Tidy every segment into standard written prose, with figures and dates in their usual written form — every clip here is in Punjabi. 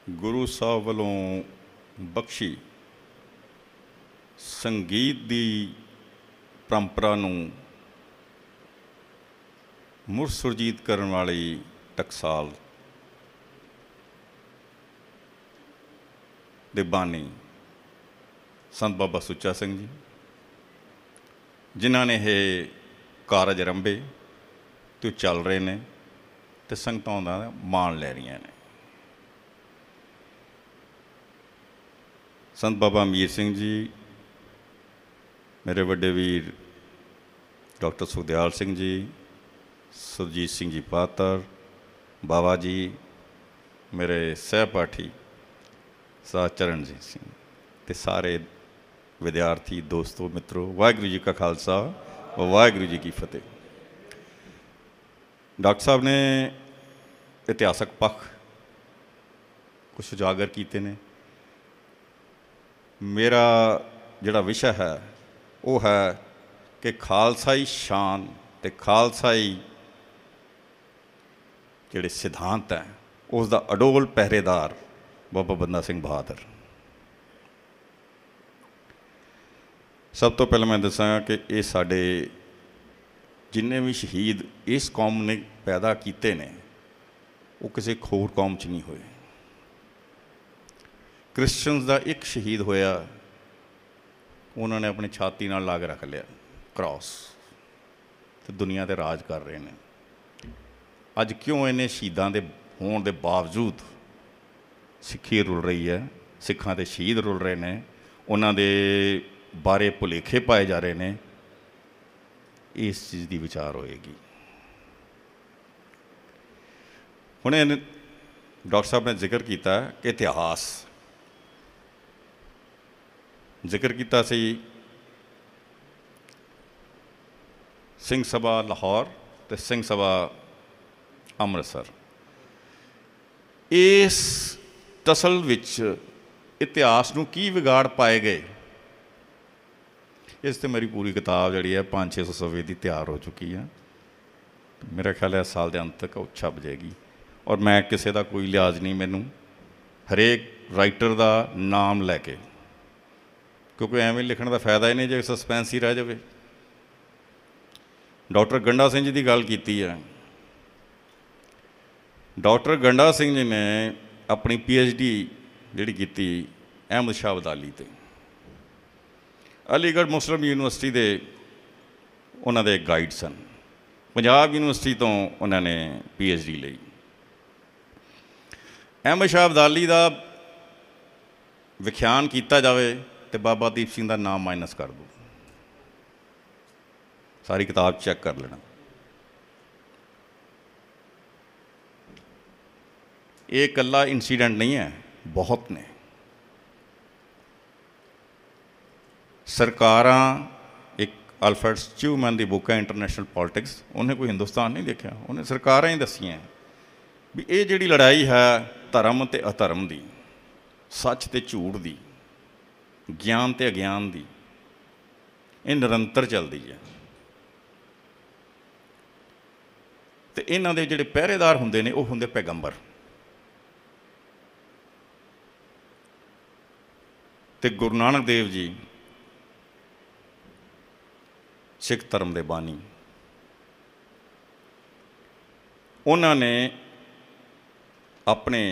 ਗੁਰੂ ਸਾਹਿਬ ਵੱਲੋਂ ਬਖਸ਼ੀ ਸੰਗੀਤ ਦੀ ਪਰੰਪਰਾ ਨੂੰ ਮੁੜ ਸੁਰਜੀਤ ਕਰਨ ਵਾਲੀ ਟਕਸਾਲ ਦੇ ਬਾਨੀ ਸੰਤ ਬਾਬਾ ਸੁੱਚਾ ਸਿੰਘ ਜੀ, ਜਿਨ੍ਹਾਂ ਨੇ ਇਹ ਕਾਰਜ ਆਰੰਭੇ ਅਤੇ ਉਹ ਚੱਲ ਰਹੇ ਨੇ ਅਤੇ ਸੰਗਤਾਂ ਦਾ ਮਾਣ ਲੈ ਰਹੀਆਂ ਨੇ। ਸੰਤ ਬਾਬਾ ਅਮੀਰ ਸਿੰਘ ਜੀ, ਮੇਰੇ ਵੱਡੇ ਵੀਰ ਡਾਕਟਰ ਸੁਖਦਿਆਲ ਸਿੰਘ ਜੀ, ਸੁਰਜੀਤ ਸਿੰਘ ਜੀ ਪਾਤਰ, ਬਾਬਾ ਜੀ, ਮੇਰੇ ਸਹਿਪਾਠੀ ਸਾਧ ਚਰਨਜੀਤ ਸਿੰਘ ਅਤੇ ਸਾਰੇ ਵਿਦਿਆਰਥੀ ਦੋਸਤੋ ਮਿੱਤਰੋ, ਵਾਹਿਗੁਰੂ ਜੀ ਕਾ ਖਾਲਸਾ ਵਾਹਿਗੁਰੂ ਜੀ ਕੀ ਫਤਿਹ। ਡਾਕਟਰ ਸਾਹਿਬ ਨੇ ਇਤਿਹਾਸਕ ਪੱਖ ਕੁਛ ਉਜਾਗਰ ਕੀਤੇ ਨੇ। ਮੇਰਾ ਜਿਹੜਾ ਵਿਸ਼ਾ ਹੈ ਉਹ ਹੈ ਕਿ ਖਾਲਸਾਈ ਸ਼ਾਨ ਅਤੇ ਖਾਲਸਾਈ ਜਿਹੜੇ ਸਿਧਾਂਤ ਹੈ ਉਸ ਦਾ ਅਡੋਲ ਪਹਿਰੇਦਾਰ ਬਾਬਾ ਬੰਦਾ ਸਿੰਘ ਬਹਾਦਰ। ਸਭ ਤੋਂ ਪਹਿਲਾਂ ਮੈਂ ਦੱਸਾਂਗਾ ਕਿ ਇਹ ਸਾਡੇ ਜਿੰਨੇ ਵੀ ਸ਼ਹੀਦ ਇਸ ਕੌਮ ਨੇ ਪੈਦਾ ਕੀਤੇ ਨੇ ਉਹ ਕਿਸੇ ਹੋਰ ਕੌਮ 'ਚ ਨਹੀਂ ਹੋਏ। ਕ੍ਰਿਸਚਨਸ ਦਾ ਇੱਕ ਸ਼ਹੀਦ ਹੋਇਆ, ਉਹਨਾਂ ਨੇ ਆਪਣੀ ਛਾਤੀ ਨਾਲ ਲਾ ਕੇ ਰੱਖ ਲਿਆ ਕ੍ਰਾਸ, ਅਤੇ ਦੁਨੀਆ 'ਤੇ ਰਾਜ ਕਰ ਰਹੇ ਨੇ। ਅੱਜ ਕਿਉਂ ਇੰਨੇ ਸ਼ਹੀਦਾਂ ਦੇ ਹੋਣ ਦੇ ਬਾਵਜੂਦ ਸਿੱਖੀ ਰੁਲ ਰਹੀ ਹੈ, ਸਿੱਖਾਂ ਦੇ ਸ਼ਹੀਦ ਰੁਲ ਰਹੇ ਨੇ, ਉਹਨਾਂ ਦੇ ਬਾਰੇ ਭੁਲੇਖੇ ਪਾਏ ਜਾ ਰਹੇ ਨੇ, ਇਸ ਚੀਜ਼ ਦੀ ਵਿਚਾਰ ਹੋਏਗੀ। ਹੁਣ ਡਾਕਟਰ ਸਾਹਿਬ ਨੇ ਜ਼ਿਕਰ ਕੀਤਾ ਕਿ ਇਤਿਹਾਸ ਜ਼ਿਕਰ ਕੀਤਾ ਸੀ ਸਿੰਘ ਸਭਾ ਲਾਹੌਰ ਅਤੇ ਸਿੰਘ ਸਭਾ ਅੰਮ੍ਰਿਤਸਰ। ਇਸ ਟਸਲ ਵਿੱਚ ਇਤਿਹਾਸ ਨੂੰ ਕੀ ਵਿਗਾੜ ਪਾਏ ਗਏ, ਇਸ 'ਤੇ ਮੇਰੀ ਪੂਰੀ ਕਿਤਾਬ ਜਿਹੜੀ ਹੈ 500-600 ਸਫ਼ੇ ਦੀ ਤਿਆਰ ਹੋ ਚੁੱਕੀ ਹੈ। ਮੇਰਾ ਖਿਆਲ ਹੈ ਸਾਲ ਦੇ ਅੰਤ ਤੱਕ ਉਹ ਛਪ ਜਾਏਗੀ। ਔਰ ਮੈਂ ਕਿਸੇ ਦਾ ਕੋਈ ਲਿਹਾਜ਼ ਨਹੀਂ, ਮੈਨੂੰ ਹਰੇਕ ਰਾਈਟਰ ਦਾ ਨਾਮ ਲੈ ਕੇ, ਕਿਉਂਕਿ ਐਵੇਂ ਲਿਖਣ ਦਾ ਫਾਇਦਾ ਹੀ ਨਹੀਂ ਜੇ ਸਸਪੈਂਸ ਹੀ ਰਹਿ ਜਾਵੇ। ਡਾਕਟਰ ਗੰਡਾ ਸਿੰਘ ਜੀ ਦੀ ਗੱਲ ਕੀਤੀ ਹੈ। ਡਾਕਟਰ ਗੰਡਾ ਸਿੰਘ ਜੀ ਨੇ ਆਪਣੀ PhD ਜਿਹੜੀ ਕੀਤੀ ਅਹਿਮਦ ਸ਼ਾਹ ਅਬਦਾਲੀ 'ਤੇ, ਅਲੀਗੜ੍ਹ ਮੁਸਲਿਮ ਯੂਨੀਵਰਸਿਟੀ ਦੇ ਉਹਨਾਂ ਦੇ ਗਾਈਡ ਸਨ। ਪੰਜਾਬ ਯੂਨੀਵਰਸਿਟੀ ਤੋਂ ਉਹਨਾਂ ਨੇ PhD ਲਈ। ਅਹਿਮਦ ਸ਼ਾਹ ਅਬਦਾਲੀ ਦਾ ਵਿਖਿਆਨ ਕੀਤਾ ਜਾਵੇ ਅਤੇ ਬਾਬਾ ਦੀਪ ਸਿੰਘ ਦਾ ਨਾਮ ਮਾਈਨਸ ਕਰ ਦਿਓ, ਸਾਰੀ ਕਿਤਾਬ ਚੈੱਕ ਕਰ ਲੈਣਾ। ਇਹ ਇਕੱਲਾ ਇੰਸੀਡੈਂਟ ਨਹੀਂ ਹੈ, ਬਹੁਤ ਨੇ। ਸਰਕਾਰਾਂ, ਇੱਕ ਅਲਫਰਡ ਸਟਿਊਮੈਨ ਦੀ ਬੁੱਕ ਹੈ ਇੰਟਰਨੈਸ਼ਨਲ ਪੋਲੀਟਿਕਸ, ਉਹਨੇ ਕੋਈ ਹਿੰਦੁਸਤਾਨ ਨਹੀਂ ਦੇਖਿਆ, ਉਹਨੇ ਸਰਕਾਰਾਂ ਹੀ ਦੱਸੀਆਂ ਵੀ ਇਹ ਜਿਹੜੀ ਲੜਾਈ ਹੈ ਧਰਮ ਅਤੇ ਅਧਰਮ ਦੀ, ਸੱਚ ਅਤੇ ਝੂਠ ਦੀ, ਗਿਆਨ ਅਤੇ ਅਗਿਆਨ ਦੀ, ਇਹ ਨਿਰੰਤਰ ਚੱਲਦੀ ਹੈ। ਅਤੇ ਇਹਨਾਂ ਦੇ ਜਿਹੜੇ ਪਹਿਰੇਦਾਰ ਹੁੰਦੇ ਨੇ ਉਹ ਹੁੰਦੇ ਪੈਗੰਬਰ। ਅਤੇ ਗੁਰੂ ਨਾਨਕ ਦੇਵ ਜੀ ਸਿੱਖ ਧਰਮ ਦੇ ਬਾਨੀ, ਉਹਨਾਂ ਨੇ ਆਪਣੇ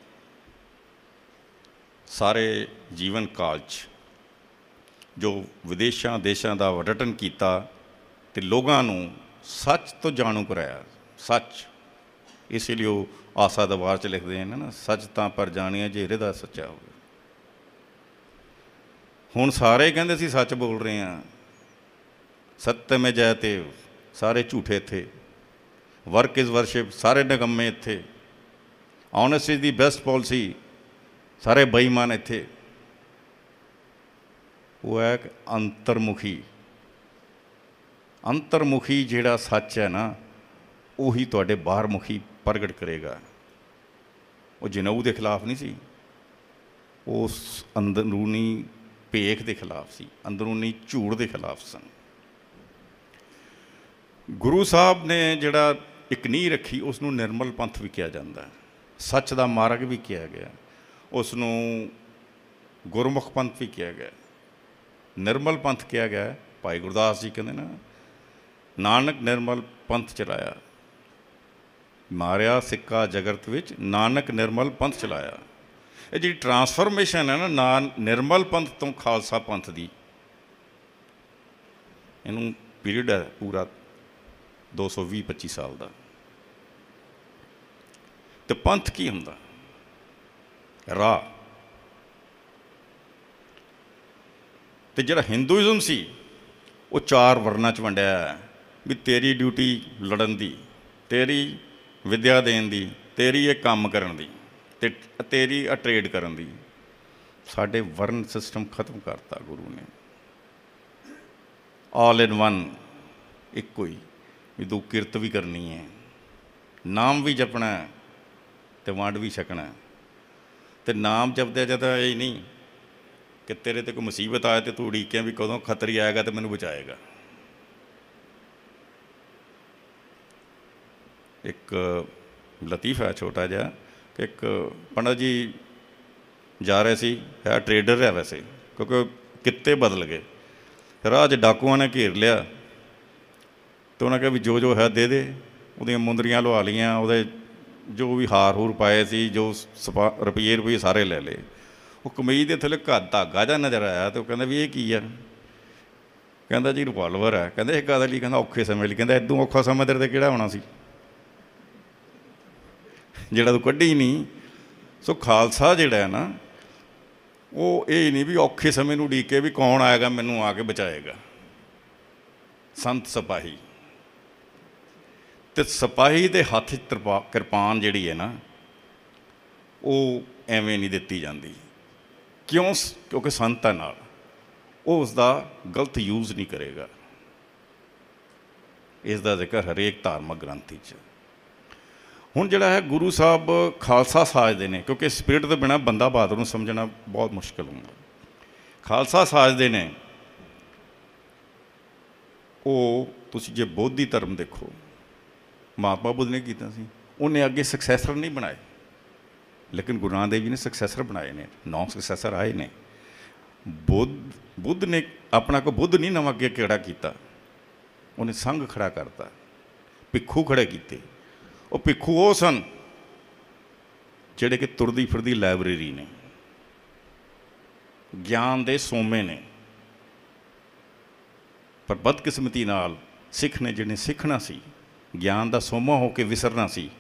ਸਾਰੇ ਜੀਵਨ ਕਾਲ 'ਚ ਜੋ ਵਿਦੇਸ਼ਾਂ ਦੇਸ਼ਾਂ ਦਾ ਪਰਯਟਨ ਕੀਤਾ ਅਤੇ ਲੋਕਾਂ ਨੂੰ ਸੱਚ ਤੋਂ ਜਾਣੂ ਕਰਾਇਆ। ਸੱਚ, ਇਸੇ ਲਈ ਉਹ ਆਸਾ ਦਰਬਾਰ 'ਚ ਲਿਖਦੇ ਹਨ ਨਾ, ਸੱਚ ਤਾਂ ਪਰ ਜਾਣਿਆ ਜੇ ਹਿਰਦਾ ਸੱਚਾ ਹੋਵੇ। ਹੁਣ ਸਾਰੇ ਕਹਿੰਦੇ ਅਸੀਂ ਸੱਚ ਬੋਲ ਰਹੇ ਹਾਂ, ਸਤਿਅਮ ਹੈ ਜਯਤੇ, ਸਾਰੇ ਝੂਠੇ ਇੱਥੇ, ਵਰਕ ਇਜ਼ ਵਰਸ਼ਿਪ, ਸਾਰੇ ਨਿਕੰਮੇ ਇੱਥੇ, honest is the best policy, ਸਾਰੇ ਬੇਈਮਾਨ ਇੱਥੇ। ਉਹ ਹੈ ਕਿ ਅੰਤਰਮੁਖੀ ਜਿਹੜਾ ਸੱਚ ਹੈ ਨਾ, ਉਹੀ ਤੁਹਾਡੇ ਬਾਹਰਮੁਖੀ ਪ੍ਰਗਟ ਕਰੇਗਾ। ਉਹ ਜਨੇਊ ਦੇ ਖਿਲਾਫ ਨਹੀਂ ਸੀ, ਉਸ ਅੰਦਰੂਨੀ ਭੇਖ ਦੇ ਖਿਲਾਫ ਸੀ, ਅੰਦਰੂਨੀ ਝੂਠ ਦੇ ਖਿਲਾਫ ਸਨ। ਗੁਰੂ ਸਾਹਿਬ ਨੇ ਜਿਹੜਾ ਇੱਕ ਨੀਂਹ ਰੱਖੀ, ਉਸ ਨੂੰ ਨਿਰਮਲ ਪੰਥ ਵੀ ਕਿਹਾ ਜਾਂਦਾ, ਸੱਚ ਦਾ ਮਾਰਗ ਵੀ ਕਿਹਾ ਗਿਆ। ਉਸ ਨੂੰ ਗੁਰਮੁਖ ਪੰਥ ਵੀ ਕਿਹਾ ਗਿਆ, ਨਿਰਮਲ ਪੰਥ ਕਿਹਾ ਗਿਆ। ਭਾਈ ਗੁਰਦਾਸ ਜੀ ਕਹਿੰਦੇ ਨਾ, ਨਾਨਕ ਨਿਰਮਲ ਪੰਥ ਚਲਾਇਆ, ਮਾਰਿਆ ਸਿੱਕਾ ਜਗਤ ਵਿੱਚ, ਨਾਨਕ ਨਿਰਮਲ ਪੰਥ ਚਲਾਇਆ। ਇਹ ਜਿਹੜੀ ਟਰਾਂਸਫਰਮੇਸ਼ਨ ਹੈ ਨਾ ਨਿਰਮਲ ਪੰਥ ਤੋਂ ਖਾਲਸਾ ਪੰਥ ਦੀ, ਇਹਨੂੰ ਪੀਰੀਅਡ ਹੈ ਪੂਰਾ 220-25 ਸਾਲ ਦਾ। ਤੇ ਪੰਥ ਕੀ ਹੁੰਦਾ? ਰਾਹ। ਤੇ ਜਿਹੜਾ ਹਿੰਦੂਇਜ਼ਮ ਸੀ ਉਹ 4 ਵਰਨਾਂ 'ਚ ਵੰਡਿਆ ਵੀ ਤੇਰੀ ਡਿਊਟੀ ਲੜਨ ਦੀ, ਤੇਰੀ ਵਿੱਦਿਆ ਦੇਣ ਦੀ, ਤੇਰੀ ਇਹ ਕੰਮ ਕਰਨ ਦੀ, ਤੇ ਤੇਰੀ ਆ ਟਰੇਡ ਕਰਨ ਦੀ। ਸਾਡੇ ਵਰਨ ਸਿਸਟਮ ਖਤਮ ਕਰਤਾ ਗੁਰੂ ਨੇ। ਆਲ ਇਨ ਵਨ, ਇੱਕੋ ਹੀ ਵੀ ਤੂੰ ਕਿਰਤ ਵੀ ਕਰਨੀ ਹੈ, ਨਾਮ ਵੀ ਜਪਣਾ ਅਤੇ ਵੰਡ ਵੀ ਛਕਣਾ। ਅਤੇ ਨਾਮ ਜਪਦਿਆਂ ਜਦਾਂ ਇਹ ਨਹੀਂ ਕਿ ਤੇਰੇ 'ਤੇ ਕੋਈ ਮੁਸੀਬਤ ਆਏ ਅਤੇ ਤੂੰ ਉਡੀਕਿਆ ਵੀ ਕਦੋਂ ਖਤਰੀ ਆਏਗਾ ਅਤੇ ਮੈਨੂੰ ਬਚਾਏਗਾ। ਇੱਕ ਲਤੀਫਾ ਹੈ ਛੋਟਾ ਜਿਹਾ ਕਿ ਇੱਕ ਪੰਡਤ ਜੀ ਜਾ ਰਹੇ ਸੀ, ਹੈ ਟਰੇਡਰ ਹੈ ਵੈਸੇ, ਕਿਉਂਕਿ ਕਿੱਤੇ ਬਦਲ ਗਏ। ਰਾਹ 'ਚ ਡਾਕੂਆਂ ਨੇ ਘੇਰ ਲਿਆ ਅਤੇ ਉਹਨਾਂ ਕਿਹਾ ਵੀ ਜੋ ਜੋ ਹੈ ਦੇ ਦੇ। ਉਹਦੀਆਂ ਮੁੰਦਰੀਆਂ ਲਵਾ ਲਈਆਂ, ਉਹਦੇ ਜੋ ਵੀ ਹਾਰ ਹੂਰ ਪਾਏ ਸੀ, ਜੋ ਰੁਪਈਏ ਸਾਰੇ ਲੈ ਲਏ। ਉਹ ਕਮੀਜ਼ ਦੇ ਥੱਲੇ ਧਾਗਾ ਜਿਹਾ ਨਜ਼ਰ ਆਇਆ ਅਤੇ ਉਹ ਕਹਿੰਦਾ ਵੀ ਇਹ ਕੀ ਆ? ਕਹਿੰਦਾ ਜੀ ਰਿਵਾਲਵਰ ਹੈ। ਕਹਿੰਦਾ ਇਹ ਕਾਹਦੇ ਲਈ? ਕਹਿੰਦਾ ਔਖੇ ਸਮੇਂ ਲਈ। ਕਹਿੰਦਾ ਇੱਦੋਂ ਔਖਾ ਸਮਾਂ ਤੇਰੇ 'ਤੇ ਕਿਹੜਾ ਹੋਣਾ ਸੀ ਜਿਹੜਾ ਤੂੰ ਕੱਢੀ ਨਹੀਂ। ਸੋ ਖਾਲਸਾ ਜਿਹੜਾ ਹੈ ਨਾ, ਉਹ ਇਹ ਨਹੀਂ ਵੀ ਔਖੇ ਸਮੇਂ ਨੂੰ ਉਡੀਕ ਕੇ ਵੀ ਕੌਣ ਆਏਗਾ ਮੈਨੂੰ ਆ ਕੇ ਬਚਾਏਗਾ। ਸੰਤ ਸਿਪਾਹੀ, ਅਤੇ ਸਿਪਾਹੀ ਦੇ ਹੱਥ 'ਚ ਕਿਰਪਾਨ ਜਿਹੜੀ ਹੈ ਨਾ, ਉਹ ਐਵੇਂ ਨਹੀਂ ਦਿੱਤੀ ਜਾਂਦੀ। ਕਿਉਂ? ਕਿਉਂਕਿ ਸੰਤ ਹੈ ਨਾਲ, ਉਹ ਉਸ ਦਾ ਗਲਤ ਯੂਜ਼ ਨਹੀਂ ਕਰੇਗਾ। ਇਸ ਦਾ ਜ਼ਿਕਰ ਹਰੇਕ ਧਾਰਮਿਕ ਗ੍ਰੰਥ 'ਚ। ਹੁਣ ਜਿਹੜਾ ਹੈ ਗੁਰੂ ਸਾਹਿਬ ਖਾਲਸਾ ਸਾਜਦੇ ਨੇ, ਕਿਉਂਕਿ ਸਪਿਰਿਟ ਤੋਂ ਬਿਨਾਂ ਬੰਦਾ ਬਹਾਦਰ ਨੂੰ ਸਮਝਣਾ ਬਹੁਤ ਮੁਸ਼ਕਿਲ ਹੁੰਦਾ। ਖਾਲਸਾ ਸਾਜਦੇ ਨੇ ਉਹ। ਤੁਸੀਂ ਜੇ ਬੋਧੀ ਧਰਮ ਦੇਖੋ, ਮਹਾਤਮਾ ਬੁੱਧ ਨੇ ਕੀਤਾ ਸੀ, ਉਹਨੇ ਅੱਗੇ ਸਕਸੈਸਰ ਨਹੀਂ ਬਣਾਏ, ਲੇਕਿਨ ਗੁਰੂ ਨਾਨਕ ਦੇਵ ਜੀ ਨੇ ਸਕਸੈਸਰ ਬਣਾਏ ਨੇ। 9 ਸਕਸੈਸਰ ਆਏ ਨੇ। ਬੁੱਧ ਨੇ ਆਪਣਾ ਕੋਈ ਬੁੱਧ ਨਹੀਂ ਨਵਾਂ ਅੱਗੇ ਕਿਹੜਾ ਕੀਤਾ, ਉਹਨੇ ਸੰਘ ਖੜਾ ਕਰਤਾ, ਭਿੱਖੂ ਖੜੇ ਕੀਤੇ। ਉਹ ਭਿੱਖੂ ਉਹ ਸਨ ਜਿਹੜੇ ਕਿ ਤੁਰਦੀ ਫਿਰਦੀ ਲਾਇਬ੍ਰੇਰੀ ਨੇ, ਗਿਆਨ ਦੇ ਸੋਮੇ ਨੇ। ਪਰ ਬਦਕਿਸਮਤੀ ਨਾਲ ਸਿੱਖ ਨੇ ਜਿਹਨੇ ਸਿੱਖਣਾ ਸੀ, ਗਿਆਨ ਦਾ ਸੋਮਾ ਹੋ ਕੇ ਵਿਸਰਨਾ ਸੀ,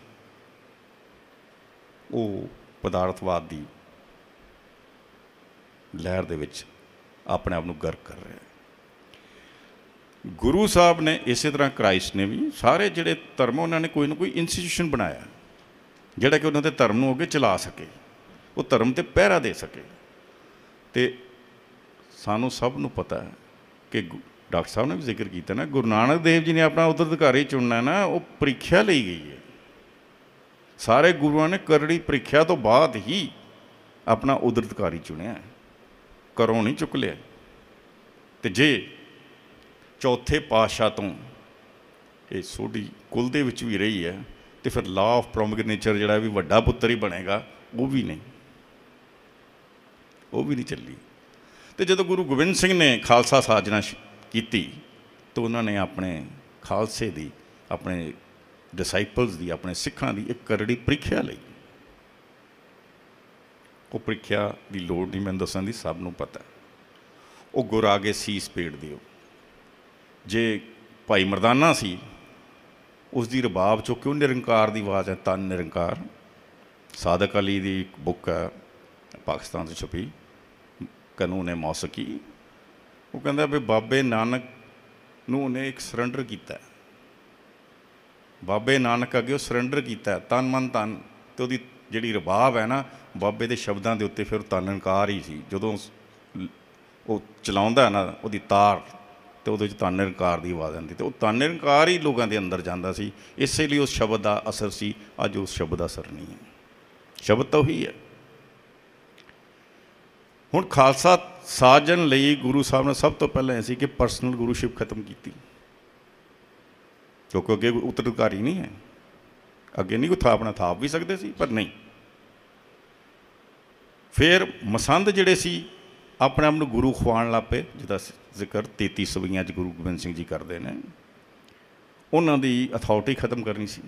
ਉਹ ਪਦਾਰਥਵਾਦ ਦੀ ਲਹਿਰ ਦੇ ਵਿੱਚ ਆਪਣੇ ਆਪ ਨੂੰ ਗਰਕ ਕਰ ਰਿਹਾ। ਗੁਰੂ ਸਾਹਿਬ ਨੇ ਇਸੇ ਤਰ੍ਹਾਂ, ਕ੍ਰਾਈਸਟ ਨੇ ਵੀ, ਸਾਰੇ ਜਿਹੜੇ ਧਰਮ ਉਹਨਾਂ ਨੇ ਕੋਈ ਨਾ ਕੋਈ ਇੰਸਟੀਟਿਊਸ਼ਨ ਬਣਾਇਆ ਜਿਹੜਾ ਕਿ ਉਹਨਾਂ ਦੇ ਧਰਮ ਨੂੰ ਅੱਗੇ ਚਲਾ ਸਕੇ, ਉਹ ਧਰਮ 'ਤੇ ਪਹਿਰਾ ਦੇ ਸਕੇ। ਅਤੇ ਸਾਨੂੰ ਸਭ ਨੂੰ ਪਤਾ ਹੈ ਕਿ ਡਾਕਟਰ ਸਾਹਿਬ ਨੇ ਵੀ ਜ਼ਿਕਰ ਕੀਤਾ ਨਾ, ਗੁਰੂ ਨਾਨਕ ਦੇਵ ਜੀ ਨੇ ਆਪਣਾ ਉੱਤਰਾਧਿਕਾਰੀ ਚੁਣਨਾ ਨਾ, ਉਹ ਪ੍ਰੀਖਿਆ ਲਈ ਗਈ ਹੈ। ਸਾਰੇ ਗੁਰੂਆਂ ਨੇ ਕਰੜੀ ਪ੍ਰੀਖਿਆ ਤੋਂ ਬਾਅਦ ਹੀ ਆਪਣਾ ਉੱਤਰਾਧਿਕਾਰੀ ਚੁਣਿਆ, ਘਰੋਂ ਨਹੀਂ ਚੁੱਕ ਲਿਆ। ਅਤੇ ਜੇ ਚੌਥੇ ਪਾਤਸ਼ਾਹ ਤੋਂ ਇਹ ਸੋਢੀ ਕੁਲ ਦੇ ਵਿੱਚ ਵੀ ਰਹੀ ਹੈ, ਅਤੇ ਫਿਰ ਲਾਅ ਆਫ ਪ੍ਰੋਮਿਗਨੇਚਰ ਜਿਹੜਾ ਵੀ ਵੱਡਾ ਪੁੱਤਰ ਹੀ ਬਣੇਗਾ, ਉਹ ਵੀ ਨਹੀਂ ਚੱਲੀ। ਅਤੇ ਜਦੋਂ ਗੁਰੂ ਗੋਬਿੰਦ ਸਿੰਘ ਨੇ ਖਾਲਸਾ ਸਾਜਨਾ ਕੀਤੀ ਤਾਂ ਉਹਨਾਂ ਨੇ ਆਪਣੇ ਖਾਲਸੇ ਦੀ, ਆਪਣੇ ਡਿਸਾਈਪਲਸ ਦੀ, ਆਪਣੇ ਸਿੱਖਾਂ ਦੀ ਇੱਕ ਕਰੜੀ ਪ੍ਰੀਖਿਆ ਲਈ। ਉਹ ਪ੍ਰੀਖਿਆ ਦੀ ਲੋੜ ਨਹੀਂ ਮੈਨੂੰ ਦੱਸਣ ਦੀ, ਸਭ ਨੂੰ ਪਤਾ। ਉਹ ਗੁਰ ਆ ਗਏ ਸੀਸ ਪੇੜ ਦਿਓ। ਜੇ ਭਾਈ ਮਰਦਾਨਾ ਸੀ, ਉਸ ਦੀ ਰਬਾਬ ਚੋਂ ਕਿਉਂ ਨਿਰੰਕਾਰ ਦੀ ਆਵਾਜ਼ ਹੈ, ਤਨ ਨਿਰੰਕਾਰ। ਸਾਦਕ ਅਲੀ ਦੀ ਇੱਕ ਬੁੱਕ ਹੈ ਪਾਕਿਸਤਾਨ 'ਚ ਛਪੀ, ਕਾਨੂੰਨ ਮੌਸੀਕੀ। ਉਹ ਕਹਿੰਦਾ ਵੀ ਬਾਬੇ ਨਾਨਕ ਨੂੰ ਉਹਨੇ ਇੱਕ ਸਰੈਂਡਰ ਕੀਤਾ, ਬਾਬੇ ਨਾਨਕ ਅੱਗੇ ਉਹ ਸਰੈਂਡਰ ਕੀਤਾ ਤਨ ਮਨ ਧਨ। ਅਤੇ ਉਹਦੀ ਜਿਹੜੀ ਰਬਾਬ ਹੈ ਨਾ, ਬਾਬੇ ਦੇ ਸ਼ਬਦਾਂ ਦੇ ਉੱਤੇ ਫਿਰ ਤਨ ਨਿਰੰਕਾਰ ਹੀ ਸੀ। ਜਦੋਂ ਉਹ ਚਲਾਉਂਦਾ ਨਾ ਉਹਦੀ ਤਾਰ, ਅਤੇ ਉਹਦੇ 'ਚ ਤਨ ਨਿਰੰਕਾਰ ਦੀ ਆਵਾਜ਼ ਆਉਂਦੀ, ਅਤੇ ਉਹ ਤਨ ਨਿਰੰਕਾਰ ਹੀ ਲੋਕਾਂ ਦੇ ਅੰਦਰ ਜਾਂਦਾ ਸੀ। ਇਸੇ ਲਈ ਉਸ ਸ਼ਬਦ ਦਾ ਅਸਰ ਸੀ। ਅੱਜ ਉਸ ਸ਼ਬਦ ਦਾ ਅਸਰ ਨਹੀਂ ਹੈ, ਸ਼ਬਦ ਤਾਂ ਉਹੀ ਹੈ। ਹੁਣ ਖਾਲਸਾ ਸਾਜਣ ਲਈ ਗੁਰੂ ਸਾਹਿਬ ਨੇ ਸਭ ਤੋਂ ਪਹਿਲਾਂ ਇਹ ਸੀ ਕਿ ਪਰਸਨਲ ਗੁਰੂਸ਼ਿਪ ਖਤਮ ਕੀਤੀ, ਕਿਉਂਕਿ ਅੱਗੇ ਉੱਤਰਾਧਿਕਾਰੀ ਨਹੀਂ ਹੈ। ਅੱਗੇ ਨਹੀਂ ਕੋਈ ਆਪਣਾ ਥਾਪ ਵੀ ਸਕਦੇ ਸੀ, ਪਰ ਨਹੀਂ। ਫਿਰ ਮਸੰਦ ਜਿਹੜੇ ਸੀ ਆਪਣੇ ਆਪ ਨੂੰ ਗੁਰੂ ਖਵਾਉਣ ਲੱਗ ਪਏ, ਜਿਹਦਾ ਜ਼ਿਕਰ 33 ਸਵਈਆਂ 'ਚ ਗੁਰੂ ਗੋਬਿੰਦ ਸਿੰਘ ਜੀ ਕਰਦੇ ਨੇ। ਉਹਨਾਂ ਦੀ ਅਥਾਰਟੀ ਖਤਮ ਕਰਨੀ ਸੀ,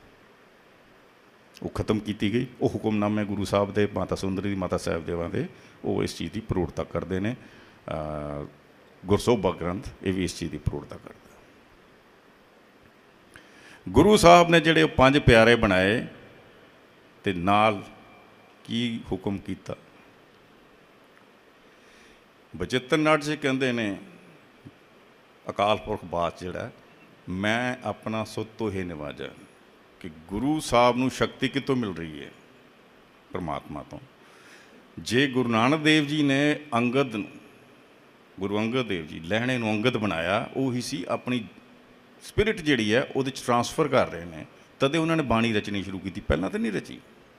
ਉਹ ਖਤਮ ਕੀਤੀ ਗਈ। ਉਹ ਹੁਕਮਨਾਮੇ ਗੁਰੂ ਸਾਹਿਬ ਦੇ, ਮਾਤਾ ਸੁੰਦਰੀ ਦੀ, ਮਾਤਾ ਸਾਹਿਬ ਦੇਵਾਂ ਦੇ, ਉਹ ਇਸ ਚੀਜ਼ ਦੀ ਪ੍ਰੋੜਤਾ ਕਰਦੇ ਨੇ। ਗੁਰਸੋਭਾ ਗ੍ਰੰਥ ਇਹ ਵੀ ਇਸ ਚੀਜ਼ ਦੀ ਪ੍ਰੋੜਤਾ ਕਰਦਾ। ਗੁਰੂ ਸਾਹਿਬ ਨੇ ਜਿਹੜੇ ਉਹ 5 ਪਿਆਰੇ ਬਣਾਏ ਅਤੇ ਨਾਲ ਕੀ ਹੁਕਮ ਕੀਤਾ। ਬਚਿੱਤਰ ਨਾਟ ਜੀ ਕਹਿੰਦੇ ਨੇ ਅਕਾਲ ਪੁਰਖ ਬਾਤ ਜਿਹੜਾ, ਮੈਂ ਆਪਣਾ ਸੁੱਧ ਤੋਂ ਇਹ ਨਿਵਾਜਾ, ਕਿ ਗੁਰੂ ਸਾਹਿਬ ਨੂੰ ਸ਼ਕਤੀ ਕਿੱਥੋਂ ਮਿਲ ਰਹੀ ਹੈ? ਪਰਮਾਤਮਾ ਤੋਂ। ਜੇ ਗੁਰੂ ਨਾਨਕ ਦੇਵ ਜੀ ਨੇ ਅੰਗਦ ਨੂੰ, ਗੁਰੂ ਅੰਗਦ ਦੇਵ ਜੀ ਲਹਿਣੇ ਨੂੰ ਅੰਗਦ ਬਣਾਇਆ, ਉਹੀ ਸੀ ਆਪਣੀ ਸਪਿਰਿਟ ਜਿਹੜੀ ਹੈ ਉਹਦੇ 'ਚ ਟਰਾਂਸਫਰ ਕਰ ਰਹੇ ਨੇ, ਤਦੇ ਉਹਨਾਂ ਨੇ ਬਾਣੀ ਰਚਣੀ ਸ਼ੁਰੂ ਕੀਤੀ, ਪਹਿਲਾਂ ਤਾਂ ਨਹੀਂ ਰਚੀ।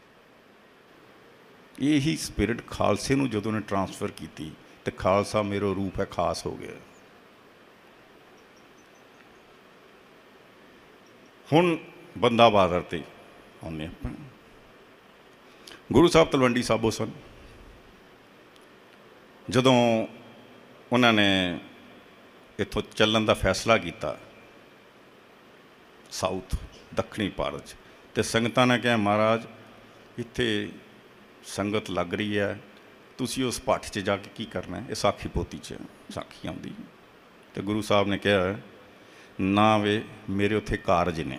ਇਹੀ ਸਪਿਰਿਟ ਖਾਲਸੇ ਨੂੰ ਜਦੋਂ ਉਹਨੇ ਟਰਾਂਸਫਰ ਕੀਤੀ ਤੇ ਖਾਲਸਾ ਮੇਰਾ ਰੂਪ ਹੈ ਖਾਸ ਹੋ ਗਿਆ। ਹੁਣ ਬੰਦਾ ਬਹਾਦਰ 'ਤੇ ਆਉਂਦੇ ਆਪਾਂ। ਗੁਰੂ ਸਾਹਿਬ ਤਲਵੰਡੀ ਸਾਬੋ ਸਨ। ਜਦੋਂ ਉਹਨਾਂ ਨੇ ਇੱਥੋਂ ਚੱਲਣ ਦਾ ਫੈਸਲਾ ਕੀਤਾ ਸਾਊਥ, ਦੱਖਣੀ ਭਾਰਤ 'ਚ, ਅਤੇ ਸੰਗਤਾਂ ਨੇ ਕਿਹਾ ਮਹਾਰਾਜ ਇੱਥੇ ਸੰਗਤ ਲੱਗ ਰਹੀ ਹੈ, ਤੁਸੀਂ ਉਸ ਭੱਠ 'ਚ ਜਾ ਕੇ ਕੀ ਕਰਨਾ? ਇਹ ਸਾਖੀ ਪੋਥੀ 'ਚ ਸਾਖੀ ਆਉਂਦੀ। ਅਤੇ ਗੁਰੂ ਸਾਹਿਬ ਨੇ ਕਿਹਾ ਨਾ ਵੇ, ਮੇਰੇ ਉੱਥੇ ਕਾਰਜ ਨੇ।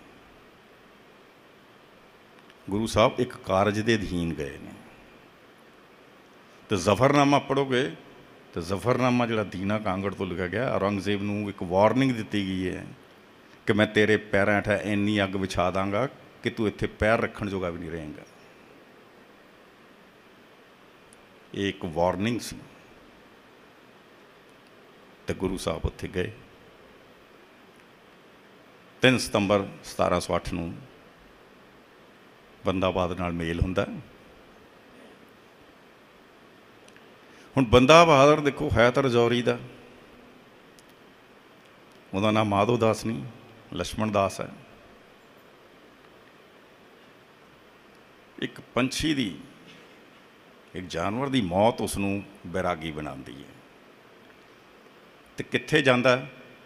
ਗੁਰੂ ਸਾਹਿਬ ਇੱਕ ਕਾਰਜ ਦੇ ਅਧੀਨ ਗਏ ਨੇ। ਅਤੇ ਜ਼ਫਰਨਾਮਾ ਪੜ੍ਹੋਗੇ ਤਾਂ ਜ਼ਫਰਨਾਮਾ ਜਿਹੜਾ ਦੀਨਾ ਕਾਂਗੜ ਤੋਂ ਲਿਖਿਆ ਗਿਆ, ਔਰੰਗਜ਼ੇਬ ਨੂੰ ਇੱਕ ਵਾਰਨਿੰਗ ਦਿੱਤੀ ਗਈ ਹੈ ਕਿ ਮੈਂ ਤੇਰੇ ਪੈਰਾਂ ਹੇਠਾਂ ਇੰਨੀ ਅੱਗ ਵਿਛਾ ਦਾਂਗਾ ਕਿ ਤੂੰ ਇੱਥੇ ਪੈਰ ਰੱਖਣ ਜੋਗਾ ਵੀ ਨਹੀਂ ਰਹੇਗਾ। ਇਹ ਇੱਕ ਵਾਰਨਿੰਗ ਸੀ। ਅਤੇ ਗੁਰੂ ਸਾਹਿਬ ਉੱਥੇ ਗਏ। 3 ਸਤੰਬਰ 1708 ਨੂੰ ਬੰਦਾ ਬਹਾਦਰ ਨਾਲ ਮੇਲ ਹੁੰਦਾ। ਹੁਣ ਬੰਦਾ ਬਹਾਦਰ ਦੇਖੋ ਹੈ ਤਾਂ ਰਜੌਰੀ ਦਾ, ਉਹਦਾ ਨਾਮ ਮਾਧੋ ਦਾਸ ਨਹੀਂ, ਲਛਮਣ ਦਾਸ ਹੈ। ਇੱਕ ਪੰਛੀ ਦੀ, ਇੱਕ ਜਾਨਵਰ ਦੀ ਮੌਤ ਉਸ ਨੂੰ ਬੈਰਾਗੀ ਬਣਾਉਂਦੀ ਹੈ। ਅਤੇ ਕਿੱਥੇ ਜਾਂਦਾ?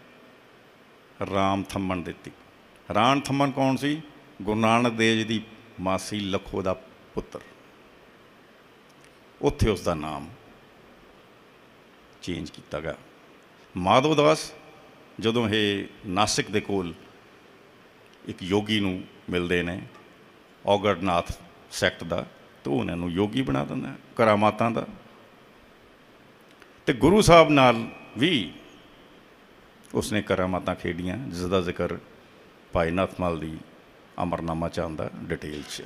ਰਾਮ ਥੰਮਣ ਦਿੱਤੀ। ਰਾਮ ਥੰਮਣ ਕੌਣ ਸੀ? ਗੁਰੂ ਨਾਨਕ ਦੇਵ ਜੀ ਦੀ ਮਾਸੀ ਲਖੋ ਦਾ ਪੁੱਤਰ। ਉੱਥੇ ਉਸ ਦਾ ਨਾਮ ਚੇਂਜ ਕੀਤਾ ਗਿਆ। ਮਾਧੋ ਦਾਸ ਜਦੋਂ ਇਹ ਨਾਸਿਕ ਦੇ ਕੋਲ ਇੱਕ ਯੋਗੀ ਨੂੰ ਮਿਲਦੇ ਨੇ, ਔਗੜਨਾਥ ਸੈਕਟ ਦਾ, ਤਾਂ ਉਹਨਾਂ ਨੂੰ ਯੋਗੀ ਬਣਾ ਦਿੰਦਾ ਕਰਾਮਾਤਾਂ ਦਾ। ਅਤੇ ਗੁਰੂ ਸਾਹਿਬ ਨਾਲ ਵੀ ਉਸਨੇ ਕਰਾਮਾਤਾਂ ਖੇਡੀਆਂ, ਜਿਸ ਦਾ ਜ਼ਿਕਰ ਭਾਈ ਨਾਥਮਲ ਦੀ ਅਮਰਨਾਮਾ 'ਚ ਆਉਂਦਾ ਡਿਟੇਲ 'ਚ।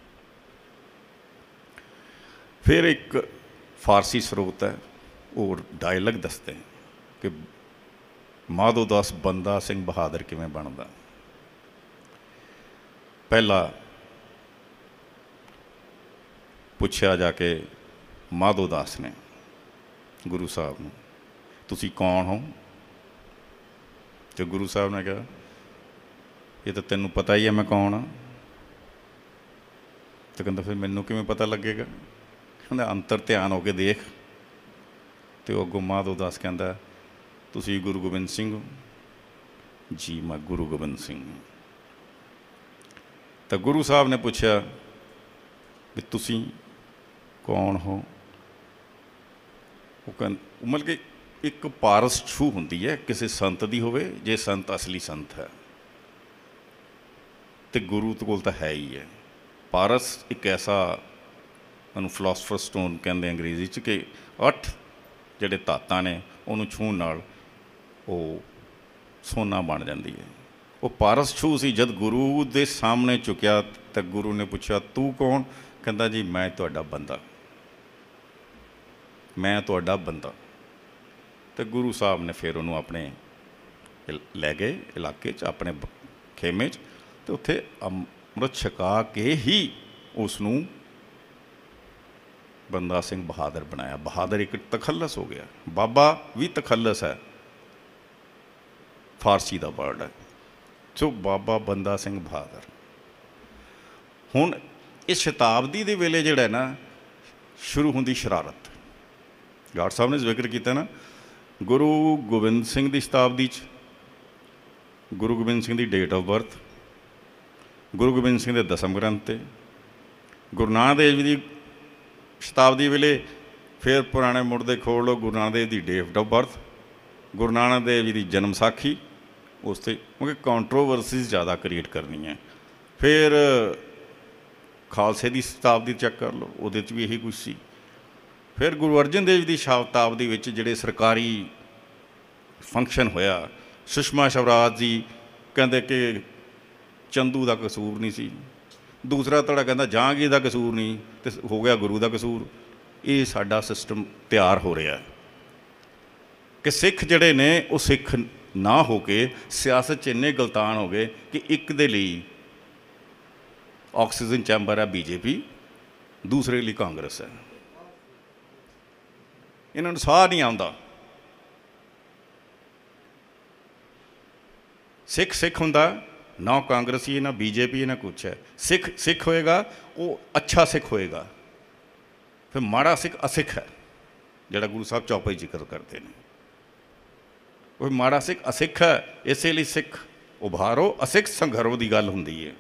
ਫਿਰ ਇੱਕ ਫਾਰਸੀ ਸਰੋਤ ਹੈ, ਉਹ ਡਾਇਲੌਗ ਦੱਸਦੇ ਕਿ ਮਾਧੋ ਦਾਸ ਬੰਦਾ ਸਿੰਘ ਬਹਾਦਰ ਕਿਵੇਂ ਬਣਦਾ। ਪਹਿਲਾ ਪੁੱਛਿਆ ਜਾ ਕੇ ਮਾਧੋ ਦਾਸ ਨੇ ਗੁਰੂ ਸਾਹਿਬ ਨੂੰ, ਤੁਸੀਂ ਕੌਣ ਹੋ? ਅਤੇ ਗੁਰੂ ਸਾਹਿਬ ਨੇ ਕਿਹਾ ਇਹ ਤਾਂ ਤੈਨੂੰ ਪਤਾ ਹੀ ਹੈ ਮੈਂ ਕੌਣ ਹਾਂ। ਅਤੇ ਕਹਿੰਦਾ ਫਿਰ ਮੈਨੂੰ ਕਿਵੇਂ ਪਤਾ ਲੱਗੇਗਾ? ਕਹਿੰਦਾ ਅੰਤਰ ਧਿਆਨ ਹੋ ਕੇ ਦੇਖ। ਅਤੇ ਉਹ ਅੱਗੋਂ ਮਾਧੋ ਦਾਸ ਕਹਿੰਦਾ ਤੁਸੀਂ ਗੁਰੂ ਗੋਬਿੰਦ ਸਿੰਘ ਹੋ? ਜੀ ਮੈਂ ਗੁਰੂ ਗੋਬਿੰਦ ਸਿੰਘ। ਤਾਂ ਗੁਰੂ ਸਾਹਿਬ ਨੇ ਪੁੱਛਿਆ ਵੀ ਤੁਸੀਂ ਕੌਣ ਹੋ? ਉਹ ਮਤਲਬ ਕਿ ਇੱਕ ਪਾਰਸ ਛੂਹ ਹੁੰਦੀ ਹੈ ਕਿਸੇ ਸੰਤ ਦੀ ਹੋਵੇ, ਜੇ ਸੰਤ ਅਸਲੀ ਸੰਤ ਹੈ, ਅਤੇ ਗੁਰੂ ਕੋਲ ਤਾਂ ਹੈ ਹੀ ਹੈ। ਪਾਰਸ ਇੱਕ ਐਸਾ, ਉਹਨੂੰ ਫਿਲਾਸਫਰ ਸਟੋਨ ਕਹਿੰਦੇ ਅੰਗਰੇਜ਼ੀ 'ਚ, ਕਿ 8 ਜਿਹੜੇ ਧਾਤਾਂ ਨੇ ਉਹਨੂੰ ਛੂਹਣ ਨਾਲ ਉਹ ਸੋਨਾ ਬਣ ਜਾਂਦੀ ਹੈ। ਉਹ ਪਾਰਸ ਛੂਹ ਸੀ। ਜਦ ਗੁਰੂ ਦੇ ਸਾਹਮਣੇ ਝੁਕਿਆ ਤਾਂ ਗੁਰੂ ਨੇ ਪੁੱਛਿਆ ਤੂੰ ਕੌਣ? ਕਹਿੰਦਾ ਜੀ ਮੈਂ ਤੁਹਾਡਾ ਬੰਦਾ, ਮੈਂ ਤੁਹਾਡਾ ਬੰਦਾ। ਅਤੇ ਗੁਰੂ ਸਾਹਿਬ ਨੇ ਫਿਰ ਉਹਨੂੰ ਆਪਣੇ ਲੈ ਗਏ ਇਲਾਕੇ 'ਚ, ਆਪਣੇ ਖੇਮੇ 'ਚ, ਅਤੇ ਉੱਥੇ ਅੰਮ੍ਰਿਤ ਛਕਾ ਕੇ ਹੀ ਉਸ ਨੂੰ ਬੰਦਾ ਸਿੰਘ ਬਹਾਦਰ ਬਣਾਇਆ। ਬਹਾਦਰ ਇੱਕ ਤਖੱਲਸ ਹੋ ਗਿਆ। ਬਾਬਾ ਵੀ ਤਖੱਲਸ ਹੈ, ਫਾਰਸੀ ਦਾ ਵਰਡ ਹੈ। ਸੋ ਬਾਬਾ ਬੰਦਾ ਸਿੰਘ ਬਹਾਦਰ। ਹੁਣ ਇਸ ਸ਼ਤਾਬਦੀ ਦੇ ਵੇਲੇ ਜਿਹੜਾ ਨਾ ਸ਼ੁਰੂ ਹੁੰਦੀ ਸ਼ਰਾਰਤ। ਜਾਟ ਸਾਹਿਬ ਨੇ ਜ਼ਿਕਰ ਕੀਤਾ ਨਾ, ਗੁਰੂ ਗੋਬਿੰਦ ਸਿੰਘ ਦੀ ਸ਼ਤਾਬਦੀ 'ਚ, ਗੁਰੂ ਗੋਬਿੰਦ ਸਿੰਘ ਦੀ date of birth, Guru Gobind Singh ਦੇ ਦਸਮ ਗ੍ਰੰਥ 'ਤੇ, ਗੁਰੂ ਨਾਨਕ ਦੇਵ ਜੀ ਦੀ ਸ਼ਤਾਬਦੀ ਵੇਲੇ ਫਿਰ ਪੁਰਾਣੇ ਮੁੜਦੇ ਖੋਲ੍ਹ ਲਓ, ਗੁਰੂ ਨਾਨਕ ਦੇਵ ਦੀ date of birth, Guru Nanak Dev ji ਦੀ ਜਨਮ ਸਾਖੀ, ਉਸ 'ਤੇ ਕਿਉਂਕਿ ਕੰਟਰੋਵਰਸੀਜ਼ ਜ਼ਿਆਦਾ ਕ੍ਰੀਏਟ ਕਰਨੀ ਹੈ। ਫਿਰ ਖਾਲਸੇ ਦੀ ਸ਼ਤਾਬਦੀ ਚੈੱਕ ਕਰ ਲਓ, ਉਹਦੇ 'ਚ ਵੀ ਇਹੀ ਕੁਛ ਸੀ। ਫਿਰ ਗੁਰੂ ਅਰਜਨ ਦੇਵ ਦੀ ਸ਼ਤਾਬਦੀ ਵਿੱਚ ਜਿਹੜੇ ਸਰਕਾਰੀ ਫੰਕਸ਼ਨ ਹੋਇਆ, ਸੁਸ਼ਮਾ ਸਵਰਾਜ ਜੀ ਕਹਿੰਦੇ ਕਿ ਚੰਦੂ ਦਾ ਕਸੂਰ ਨਹੀਂ ਸੀ, ਦੂਸਰਾ ਧੜਾ ਕਹਿੰਦਾ ਜਹਾਂਗੀਰ ਦਾ ਕਸੂਰ ਨਹੀਂ, ਅਤੇ ਹੋ ਗਿਆ ਗੁਰੂ ਦਾ ਕਸੂਰ। ਇਹ ਸਾਡਾ ਸਿਸਟਮ ਤਿਆਰ ਹੋ ਰਿਹਾ ਕਿ ਸਿੱਖ ਜਿਹੜੇ ਨੇ ਉਹ ਸਿੱਖ ਨਾ ਹੋ ਕੇ ਸਿਆਸਤ 'ਚ ਇੰਨੇ ਗਲਤਾਨ ਹੋ ਗਏ ਕਿ ਇੱਕ ਦੇ ਲਈ ਆਕਸੀਜਨ ਚੈਂਬਰ ਹੈ ਬੀਜੇਪੀ, ਦੂਸਰੇ ਲਈ ਕਾਂਗਰਸ ਹੈ। ਇਹਨਾਂ ਨੂੰ ਸਾਹ ਨਹੀਂ ਆਉਂਦਾ। ਸਿੱਖ ਸਿੱਖ ਹੁੰਦਾ ਨਾ, ਕਾਂਗਰਸੀ ਨਾ ਬੀਜੇਪੀ ਨਾ ਕੁਛ ਹੈ। ਸਿੱਖ ਸਿੱਖ ਹੋਏਗਾ, ਉਹ ਅੱਛਾ ਸਿੱਖ ਹੋਏਗਾ। ਫਿਰ ਮਾੜਾ ਸਿੱਖ ਅਸਿੱਖ ਹੈ, ਜਿਹੜਾ ਗੁਰੂ ਸਾਹਿਬ ਚੌਪਈ ਜ਼ਿਕਰ ਕਰਦੇ ਨੇ। ਉਹ ਮਾੜਾ ਸਿੱਖ ਅਸਿੱਖ ਹੈ, ਇਸੇ ਲਈ ਸਿੱਖ ਉਭਾਰੋ, ਅਸਿੱਖ ਸੰਘਰੋ ਦੀ ਗੱਲ ਹੁੰਦੀ ਹੈ।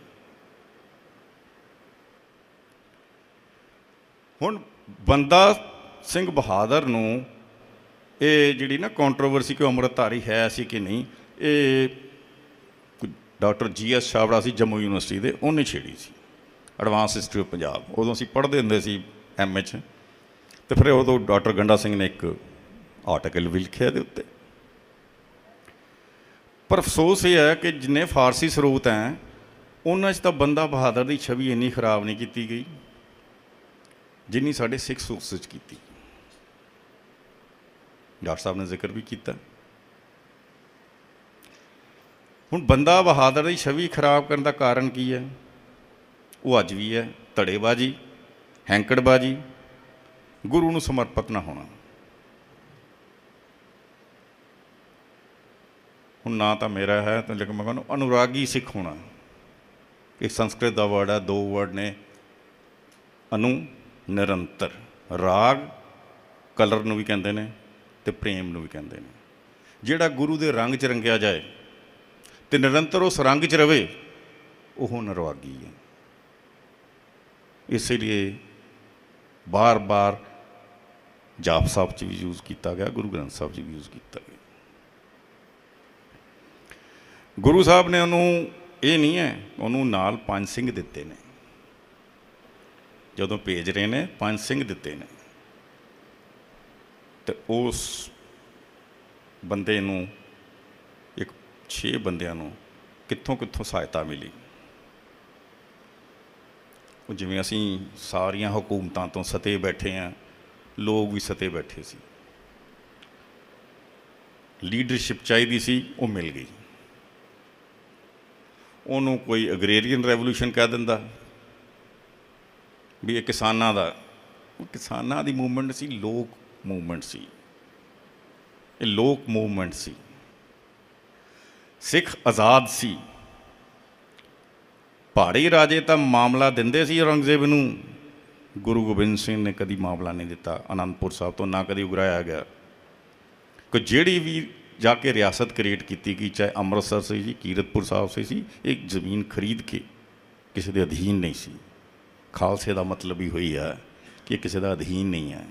ਹੁਣ ਬੰਦਾ ਸਿੰਘ ਬਹਾਦਰ ਨੂੰ ਇਹ ਜਿਹੜੀ ਨਾ ਕੰਟਰੋਵਰਸੀ ਕਿ ਅੰਮ੍ਰਿਤਧਾਰੀ ਹੈ ਸੀ ਕਿ ਨਹੀਂ, ਇਹ ਡਾਕਟਰ GS ਛਾਬੜਾ ਸੀ ਜੰਮੂ ਯੂਨੀਵਰਸਿਟੀ ਦੇ, ਉਹਨੇ ਛੇੜੀ ਸੀ ਐਡਵਾਂਸ ਹਿਸਟਰੀ ਆਫ ਪੰਜਾਬ। ਉਦੋਂ ਅਸੀਂ ਪੜ੍ਹਦੇ ਹੁੰਦੇ ਸੀ MA 'ਚ, ਅਤੇ ਫਿਰ ਉਦੋਂ ਡਾਕਟਰ ਗੰਡਾ ਸਿੰਘ ਨੇ ਇੱਕ ਆਰਟੀਕਲ ਵੀ ਲਿਖਿਆ ਇਹਦੇ ਉੱਤੇ। ਪਰ ਅਫਸੋਸ ਇਹ ਹੈ ਕਿ ਜਿੰਨੇ ਫਾਰਸੀ ਸਰੋਤ ਹੈ ਉਹਨਾਂ 'ਚ ਤਾਂ ਬੰਦਾ ਬਹਾਦਰ ਦੀ ਛਵੀ ਇੰਨੀ ਖਰਾਬ ਨਹੀਂ ਕੀਤੀ ਗਈ ਜਿੰਨੀ ਸਾਡੇ ਸਿੱਖ ਸੋਰਸਿਸ 'ਚ ਕੀਤੀ। ਡਾਕਟਰ ਸਾਹਿਬ ਨੇ ਜ਼ਿਕਰ ਵੀ ਕੀਤਾ। ਹੁਣ ਬੰਦਾ ਬਹਾਦਰ ਦੀ ਛਵੀ ਖਰਾਬ ਕਰਨ ਦਾ ਕਾਰਨ ਕੀ ਹੈ? ਉਹ ਅੱਜ ਵੀ ਹੈ ਧੜੇਬਾਜ਼ੀ, ਹੈਂਕੜਬਾਜ਼ੀ, ਗੁਰੂ ਨੂੰ ਸਮਰਪਿਤ ਨਾ ਹੋਣਾ। ਹੁਣ ਨਾ ਤਾਂ ਮੇਰਾ ਹੈ ਤਾਂ ਲੇਕਿਨ ਮੈਂ ਕਹਿੰਦਾ ਅਨੁਰਾਗੀ ਸਿੱਖ ਹੋਣਾ। ਇਹ ਸੰਸਕ੍ਰਿਤ ਦਾ ਵਰਡ ਹੈ, 2 ਵਰਡ ਨੇ, ਅਨੂ ਨਿਰੰਤਰ। ਰਾਗ ਕਲਰ ਨੂੰ ਵੀ ਕਹਿੰਦੇ ਨੇ ਅਤੇ ਪ੍ਰੇਮ ਨੂੰ ਵੀ ਕਹਿੰਦੇ ਨੇ। ਜਿਹੜਾ ਗੁਰੂ ਦੇ ਰੰਗ 'ਚ ਰੰਗਿਆ ਜਾਏ ਅਤੇ ਨਿਰੰਤਰ ਉਸ ਰੰਗ 'ਚ ਰਵੇ, ਉਹ ਨਰਵਾਗੀ ਹੈ। ਇਸੇ ਲਈ ਬਾਰ-ਬਾਰ ਜਾਪ ਸਾਹਿਬ 'ਚ ਵੀ ਯੂਜ਼ ਕੀਤਾ ਗਿਆ, ਗੁਰੂ ਗ੍ਰੰਥ ਸਾਹਿਬ 'ਚ ਵੀ ਯੂਜ਼ ਕੀਤਾ ਗਿਆ। ਗੁਰੂ ਸਾਹਿਬ ਨੇ ਉਹਨੂੰ ਇਹ ਨਹੀਂ ਹੈ, ਉਹਨੂੰ ਨਾਲ 5 ਸਿੰਘ ਦਿੱਤੇ ਨੇ। ਜਦੋਂ ਭੇਜ ਰਹੇ ਨੇ 5 ਸਿੰਘ ਦਿੱਤੇ ਨੇ, ਅਤੇ ਉਸ ਬੰਦੇ ਨੂੰ 6 ਬੰਦਿਆਂ ਨੂੰ ਕਿੱਥੋਂ ਕਿੱਥੋਂ ਸਹਾਇਤਾ ਮਿਲੀ। ਉਹ ਜਿਵੇਂ ਅਸੀਂ ਸਾਰੀਆਂ ਹਕੂਮਤਾਂ ਤੋਂ ਸਤੇ ਬੈਠੇ ਹਾਂ, ਲੋਕ ਵੀ ਸਤੇ ਬੈਠੇ ਸੀ। ਲੀਡਰਸ਼ਿਪ ਚਾਹੀਦੀ ਸੀ, ਉਹ ਮਿਲ ਗਈ। ਉਹਨੂੰ ਕੋਈ ਅਗਰੇਰੀਅਨ ਰੈਵੋਲੂਸ਼ਨ ਕਹਿ ਦਿੰਦਾ ਵੀ ਇਹ ਕਿਸਾਨਾਂ ਦਾ, ਉਹ ਕਿਸਾਨਾਂ ਦੀ ਮੂਵਮੈਂਟ ਸੀ, ਲੋਕ ਮੂਵਮੈਂਟ ਸੀ। ਇਹ ਲੋਕ ਮੂਵਮੈਂਟ ਸੀ। ਸਿੱਖ ਆਜ਼ਾਦ ਸੀ। ਪਹਾੜੀ ਰਾਜੇ ਤਾਂ ਮਾਮਲਾ ਦਿੰਦੇ ਸੀ ਔਰੰਗਜ਼ੇਬ ਨੂੰ, ਗੁਰੂ ਗੋਬਿੰਦ ਸਿੰਘ ਨੇ ਕਦੀ ਮਾਮਲਾ ਨਹੀਂ ਦਿੱਤਾ ਅਨੰਦਪੁਰ ਸਾਹਿਬ ਤੋਂ, ਨਾ ਕਦੀ ਉਗਰਾਇਆ ਗਿਆ। ਕਿ ਜਿਹੜੀ ਵੀ ਜਾ ਕੇ ਰਿਆਸਤ ਕ੍ਰੀਏਟ ਕੀਤੀ ਗਈ, ਚਾਹੇ ਅੰਮ੍ਰਿਤਸਰ ਸੀ ਜੀ, ਕੀਰਤਪੁਰ ਸਾਹਿਬ ਸੀ, ਇੱਕ ਜ਼ਮੀਨ ਖਰੀਦ ਕੇ ਕਿਸੇ ਦੇ ਅਧੀਨ ਨਹੀਂ ਸੀ। ਖਾਲਸੇ ਦਾ ਮਤਲਬ ਹੀ ਹੋਈ ਹੈ ਕਿ ਇਹ ਕਿਸੇ ਦਾ ਅਧੀਨ ਨਹੀਂ ਹੈ।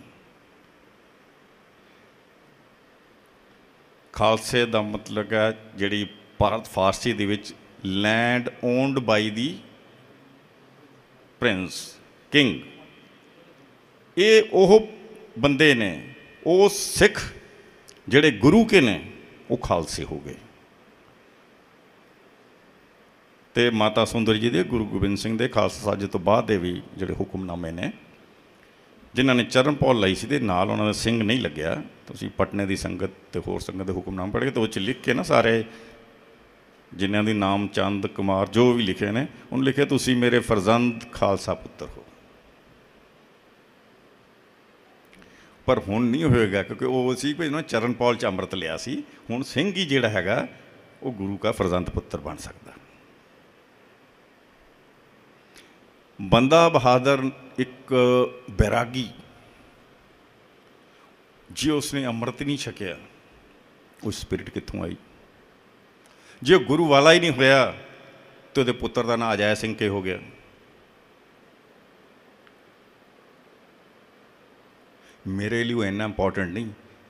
ਖਾਲਸੇ ਦਾ ਮਤਲਬ ਹੈ ਜਿਹੜੀ ਭਾਰਤ ਫਾਰਸੀ ਦੇ ਵਿੱਚ land owned by the prince king, ਇਹ ਉਹ ਬੰਦੇ ਨੇ, ਉਹ ਸਿੱਖ ਜਿਹੜੇ ਗੁਰੂ ਕੇ ਨੇ, ਉਹ ਖਾਲਸੇ ਹੋ ਗਏ। ਅਤੇ ਮਾਤਾ ਸੁੰਦਰ ਜੀ ਦੇ, ਗੁਰੂ ਗੋਬਿੰਦ ਸਿੰਘ ਦੇ ਖਾਲਸਾ ਸਾਜੇ ਤੋਂ ਬਾਅਦ ਦੇ ਵੀ ਜਿਹੜੇ ਹੁਕਮਨਾਮੇ ਨੇ, ਜਿਨ੍ਹਾਂ ਨੇ ਚਰਨ ਪੌਲ ਲਈ ਸੀ, ਦੇ ਨਾਲ ਉਹਨਾਂ ਦਾ ਸਿੰਘ ਨਹੀਂ ਲੱਗਿਆ। ਤੁਸੀਂ ਪਟਨੇ ਦੀ ਸੰਗਤ ਅਤੇ ਹੋਰ ਸੰਗਤ ਦੇ ਹੁਕਮਨਾਮੇ ਪੜ੍ਹ ਕੇ ਤਾਂ ਉਹ 'ਚ ਲਿਖ ਕੇ ਨਾ ਸਾਰੇ ਜਿਨ੍ਹਾਂ ਦੀ ਨਾਮ ਚੰਦ ਕੁਮਾਰ ਜੋ ਵੀ ਲਿਖੇ ਨੇ, ਉਹਨੂੰ ਲਿਖਿਆ ਤੁਸੀਂ ਮੇਰੇ ਫਰਜ਼ੰਦ ਖਾਲਸਾ ਪੁੱਤਰ ਹੋ। ਪਰ ਹੁਣ ਨਹੀਂ ਹੋਏਗਾ, ਕਿਉਂਕਿ ਉਹ ਸੀ ਭਾਈ ਉਹਨਾਂ ਚਰਨ ਪੌਲ 'ਚ ਅੰਮ੍ਰਿਤ ਲਿਆ ਸੀ। ਹੁਣ ਸਿੰਘ ਹੀ ਜਿਹੜਾ ਹੈਗਾ ਉਹ ਗੁਰੂ ਕਾ ਫਰਜ਼ੰਦ ਪੁੱਤਰ ਬਣ ਸਕਦਾ। ਬੰਦਾ ਬਹਾਦਰ ਇੱਕ ਬੈਰਾਗੀ ਜੇ ਉਸਨੇ ਅੰਮ੍ਰਿਤ ਨਹੀਂ ਛਕਿਆ, ਉਹ ਸਪਿਰਿਟ ਕਿੱਥੋਂ ਆਈ? ਜੇ ਉਹ ਗੁਰੂ ਵਾਲਾ ਹੀ ਨਹੀਂ ਹੋਇਆ ਤੇ ਉਹਦੇ ਪੁੱਤਰ ਦਾ ਨਾਂ ਅਜੈ ਸਿੰਘ ਕੇ ਹੋ ਗਿਆ? ਮੇਰੇ ਲਈ ਉਹ ਇੰਨਾ ਇੰਪੋਰਟੈਂਟ ਨਹੀਂ।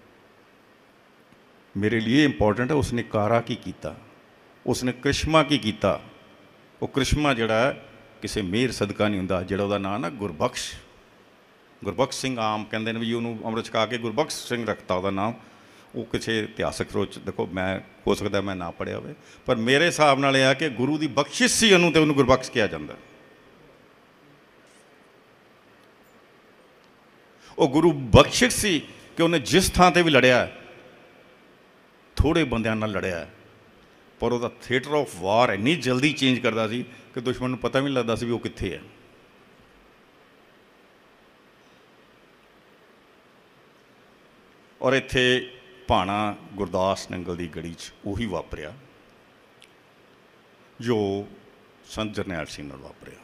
ਮੇਰੇ ਲਈ ਇਹ ਇੰਪੋਰਟੈਂਟ ਹੈ ਉਸਨੇ ਕਾਰਾ ਕੀ ਕੀਤਾ, ਉਸਨੇ ਕ੍ਰਿਸ਼ਮਾ ਕੀ ਕੀਤਾ। ਉਹ ਕ੍ਰਿਸ਼ਮਾ ਜਿਹੜਾ ਕਿਸੇ ਮਿਹਰ ਸਦਕਾ ਨਹੀਂ ਹੁੰਦਾ, ਜਿਹੜਾ ਉਹਦਾ ਨਾਂ ਨਾ ਗੁਰਬਖਸ਼ ਸਿੰਘ, ਆਮ ਕਹਿੰਦੇ ਨੇ ਵੀ ਉਹਨੂੰ ਅੰਮ੍ਰਿਤ ਛਕਾ ਕੇ ਗੁਰਬਖਸ਼ ਸਿੰਘ ਰੱਖਤਾ ਉਹਦਾ ਨਾਮ। ਉਹ ਕਿਸੇ ਇਤਿਹਾਸਕ ਸਰੋਤ ਦੇਖੋ, ਮੈਂ ਹੋ ਸਕਦਾ ਮੈਂ ਨਾ ਪੜ੍ਹਿਆ ਹੋਵੇ, ਪਰ ਮੇਰੇ ਹਿਸਾਬ ਨਾਲ ਇਹ ਆ ਕਿ ਗੁਰੂ ਦੀ ਬਖਸ਼ਿਸ਼ ਸੀ ਉਹਨੂੰ, ਤੇ ਉਹਨੂੰ ਗੁਰਬਖਸ਼ ਕਿਹਾ ਜਾਂਦਾ। ਉਹ ਗੁਰੂ ਬਖਸ਼ਿਸ਼ ਸੀ ਕਿ ਉਹਨੇ ਜਿਸ ਥਾਂ 'ਤੇ ਵੀ ਲੜਿਆ, ਥੋੜ੍ਹੇ ਬੰਦਿਆਂ ਨਾਲ ਲੜਿਆ, ਪਰ ਉਹਦਾ ਥੀਏਟਰ ਆਫ ਵਾਰ ਇੰਨੀ ਜਲਦੀ ਚੇਂਜ ਕਰਦਾ ਸੀ ਕਿ ਦੁਸ਼ਮਣ ਨੂੰ ਪਤਾ ਵੀ ਨਹੀਂ ਲੱਗਦਾ ਸੀ ਵੀ ਉਹ ਕਿੱਥੇ ਹੈ। ਔਰ ਇੱਥੇ ਭਾਣਾ ਗੁਰਦਾਸ ਨੰਗਲ ਦੀ ਗੜੀ 'ਚ ਉਹੀ ਵਾਪਰਿਆ ਜੋ ਸੰਤ ਜਰਨੈਲ ਸਿੰਘ ਨਾਲ ਵਾਪਰਿਆ।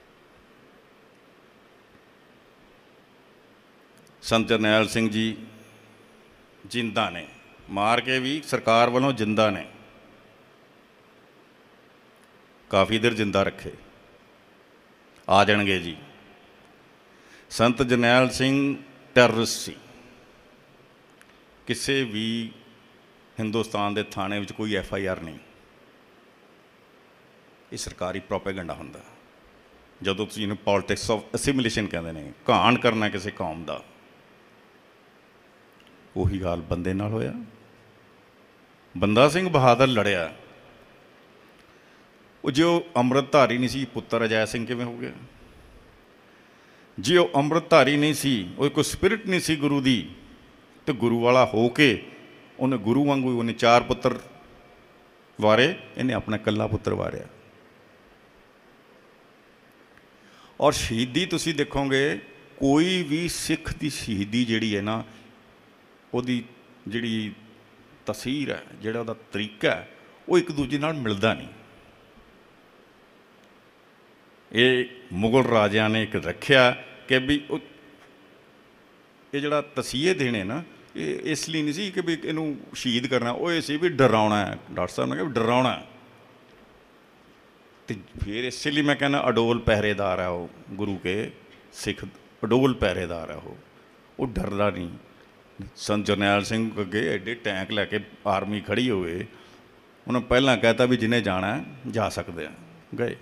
ਸੰਤ ਜਰਨੈਲ ਸਿੰਘ ਜੀ ਜਿੰਦਾ ਨੇ, ਮਾਰ ਕੇ ਵੀ ਸਰਕਾਰ ਵੱਲੋਂ ਜਿੰਦਾ ਨੇ, ਕਾਫੀ ਦੇਰ ਜਿੰਦਾ ਰੱਖੇ, ਆ ਜਾਣਗੇ ਜੀ। ਸੰਤ ਜਰਨੈਲ ਸਿੰਘ ਟੈਰਰਿਸਟ ਸੀ। ਕਿਸੇ ਵੀ ਹਿੰਦੁਸਤਾਨ ਦੇ ਥਾਣੇ ਵਿੱਚ ਕੋਈ FIR ਨਹੀਂ। ਇਹ ਸਰਕਾਰੀ ਪ੍ਰੋਪੇਗੈਂਡਾ ਹੁੰਦਾ ਜਦੋਂ ਤੁਸੀਂ ਇਹਨੂੰ ਪੋਲੀਟਿਕਸ ਆਫ ਅਸਿਮੀਲੇਸ਼ਨ ਕਹਿੰਦੇ ਨੇ, ਘਾਣ ਕਰਨਾ ਕਿਸੇ ਕੌਮ ਦਾ। ਉਹੀ ਹਾਲ ਬੰਦੇ ਨਾਲ ਹੋਇਆ। ਬੰਦਾ ਸਿੰਘ ਬਹਾਦਰ ਲੜਿਆ, ਉਹ ਜੇ ਉਹ ਅੰਮ੍ਰਿਤਧਾਰੀ ਨਹੀਂ ਸੀ, ਪੁੱਤਰ ਅਜੈ ਸਿੰਘ ਕਿਵੇਂ ਹੋ ਗਿਆ? ਜੇ ਉਹ ਅੰਮ੍ਰਿਤਧਾਰੀ ਨਹੀਂ ਸੀ, ਉਹ ਕੋਈ ਸਪਿਰਿਟ ਨਹੀਂ ਸੀ ਗੁਰੂ ਦੀ, ਤੇ ਗੁਰੂ ਵਾਲਾ ਹੋ ਕੇ ਉਹਨੇ ਗੁਰੂ ਵਾਂਗੂ ਉਹਨੇ 4 ਪੁੱਤਰ ਵਾਰੇ, ਇਹਨੇ ਆਪਣਾ ਇਕੱਲਾ ਪੁੱਤਰ ਵਾਰਿਆ। ਔਰ ਸ਼ਹੀਦੀ ਤੁਸੀਂ ਦੇਖੋਗੇ, ਕੋਈ ਵੀ ਸਿੱਖ ਦੀ ਸ਼ਹੀਦੀ ਜਿਹੜੀ ਹੈ ਨਾ, ਉਹਦੀ ਜਿਹੜੀ ਤਸਵੀਰ ਹੈ, ਜਿਹੜਾ ਉਹਦਾ ਤਰੀਕਾ ਹੈ, ਉਹ ਇੱਕ ਦੂਜੇ ਨਾਲ ਮਿਲਦਾ ਨਹੀਂ। ਇਹ ਮੁਗਲ ਰਾਜਿਆਂ ਨੇ ਇੱਕ ਰੱਖਿਆ ਕਿ ਵੀ ਇਹ ਜਿਹੜਾ ਤਸੀਹੇ ਦੇਣੇ ਨਾ, ਇਹ ਇਸ ਲਈ ਨਹੀਂ ਸੀ ਕਿ ਵੀ ਇਹਨੂੰ ਸ਼ਹੀਦ ਕਰਨਾ, ਉਹ ਇਹ ਸੀ ਵੀ ਡਰਾਉਣਾ ਹੈ। ਡਾਕਟਰ ਸਾਹਿਬ ਨੇ ਕਿਹਾ ਵੀ ਡਰਾਉਣਾ। ਅਤੇ ਫਿਰ ਇਸੇ ਲਈ ਮੈਂ ਕਹਿੰਦਾ ਅਡੋਲ ਪਹਿਰੇਦਾਰ ਹੈ ਉਹ, ਗੁਰੂ ਕੇ ਸਿੱਖ ਅਡੋਲ ਪਹਿਰੇਦਾਰ ਹੈ ਉਹ ਡਰਦਾ ਨਹੀਂ। ਸੰਤ ਜਰਨੈਲ ਸਿੰਘ ਅੱਗੇ ਐਡੇ ਟੈਂਕ ਲੈ ਕੇ ਆਰਮੀ ਖੜ੍ਹੀ ਹੋਵੇ, ਉਹਨੇ ਪਹਿਲਾਂ ਕਹਿਤਾ ਵੀ ਜਿਹਨੇ ਜਾਣਾ ਜਾ ਸਕਦੇ ਆ, ਗਏ।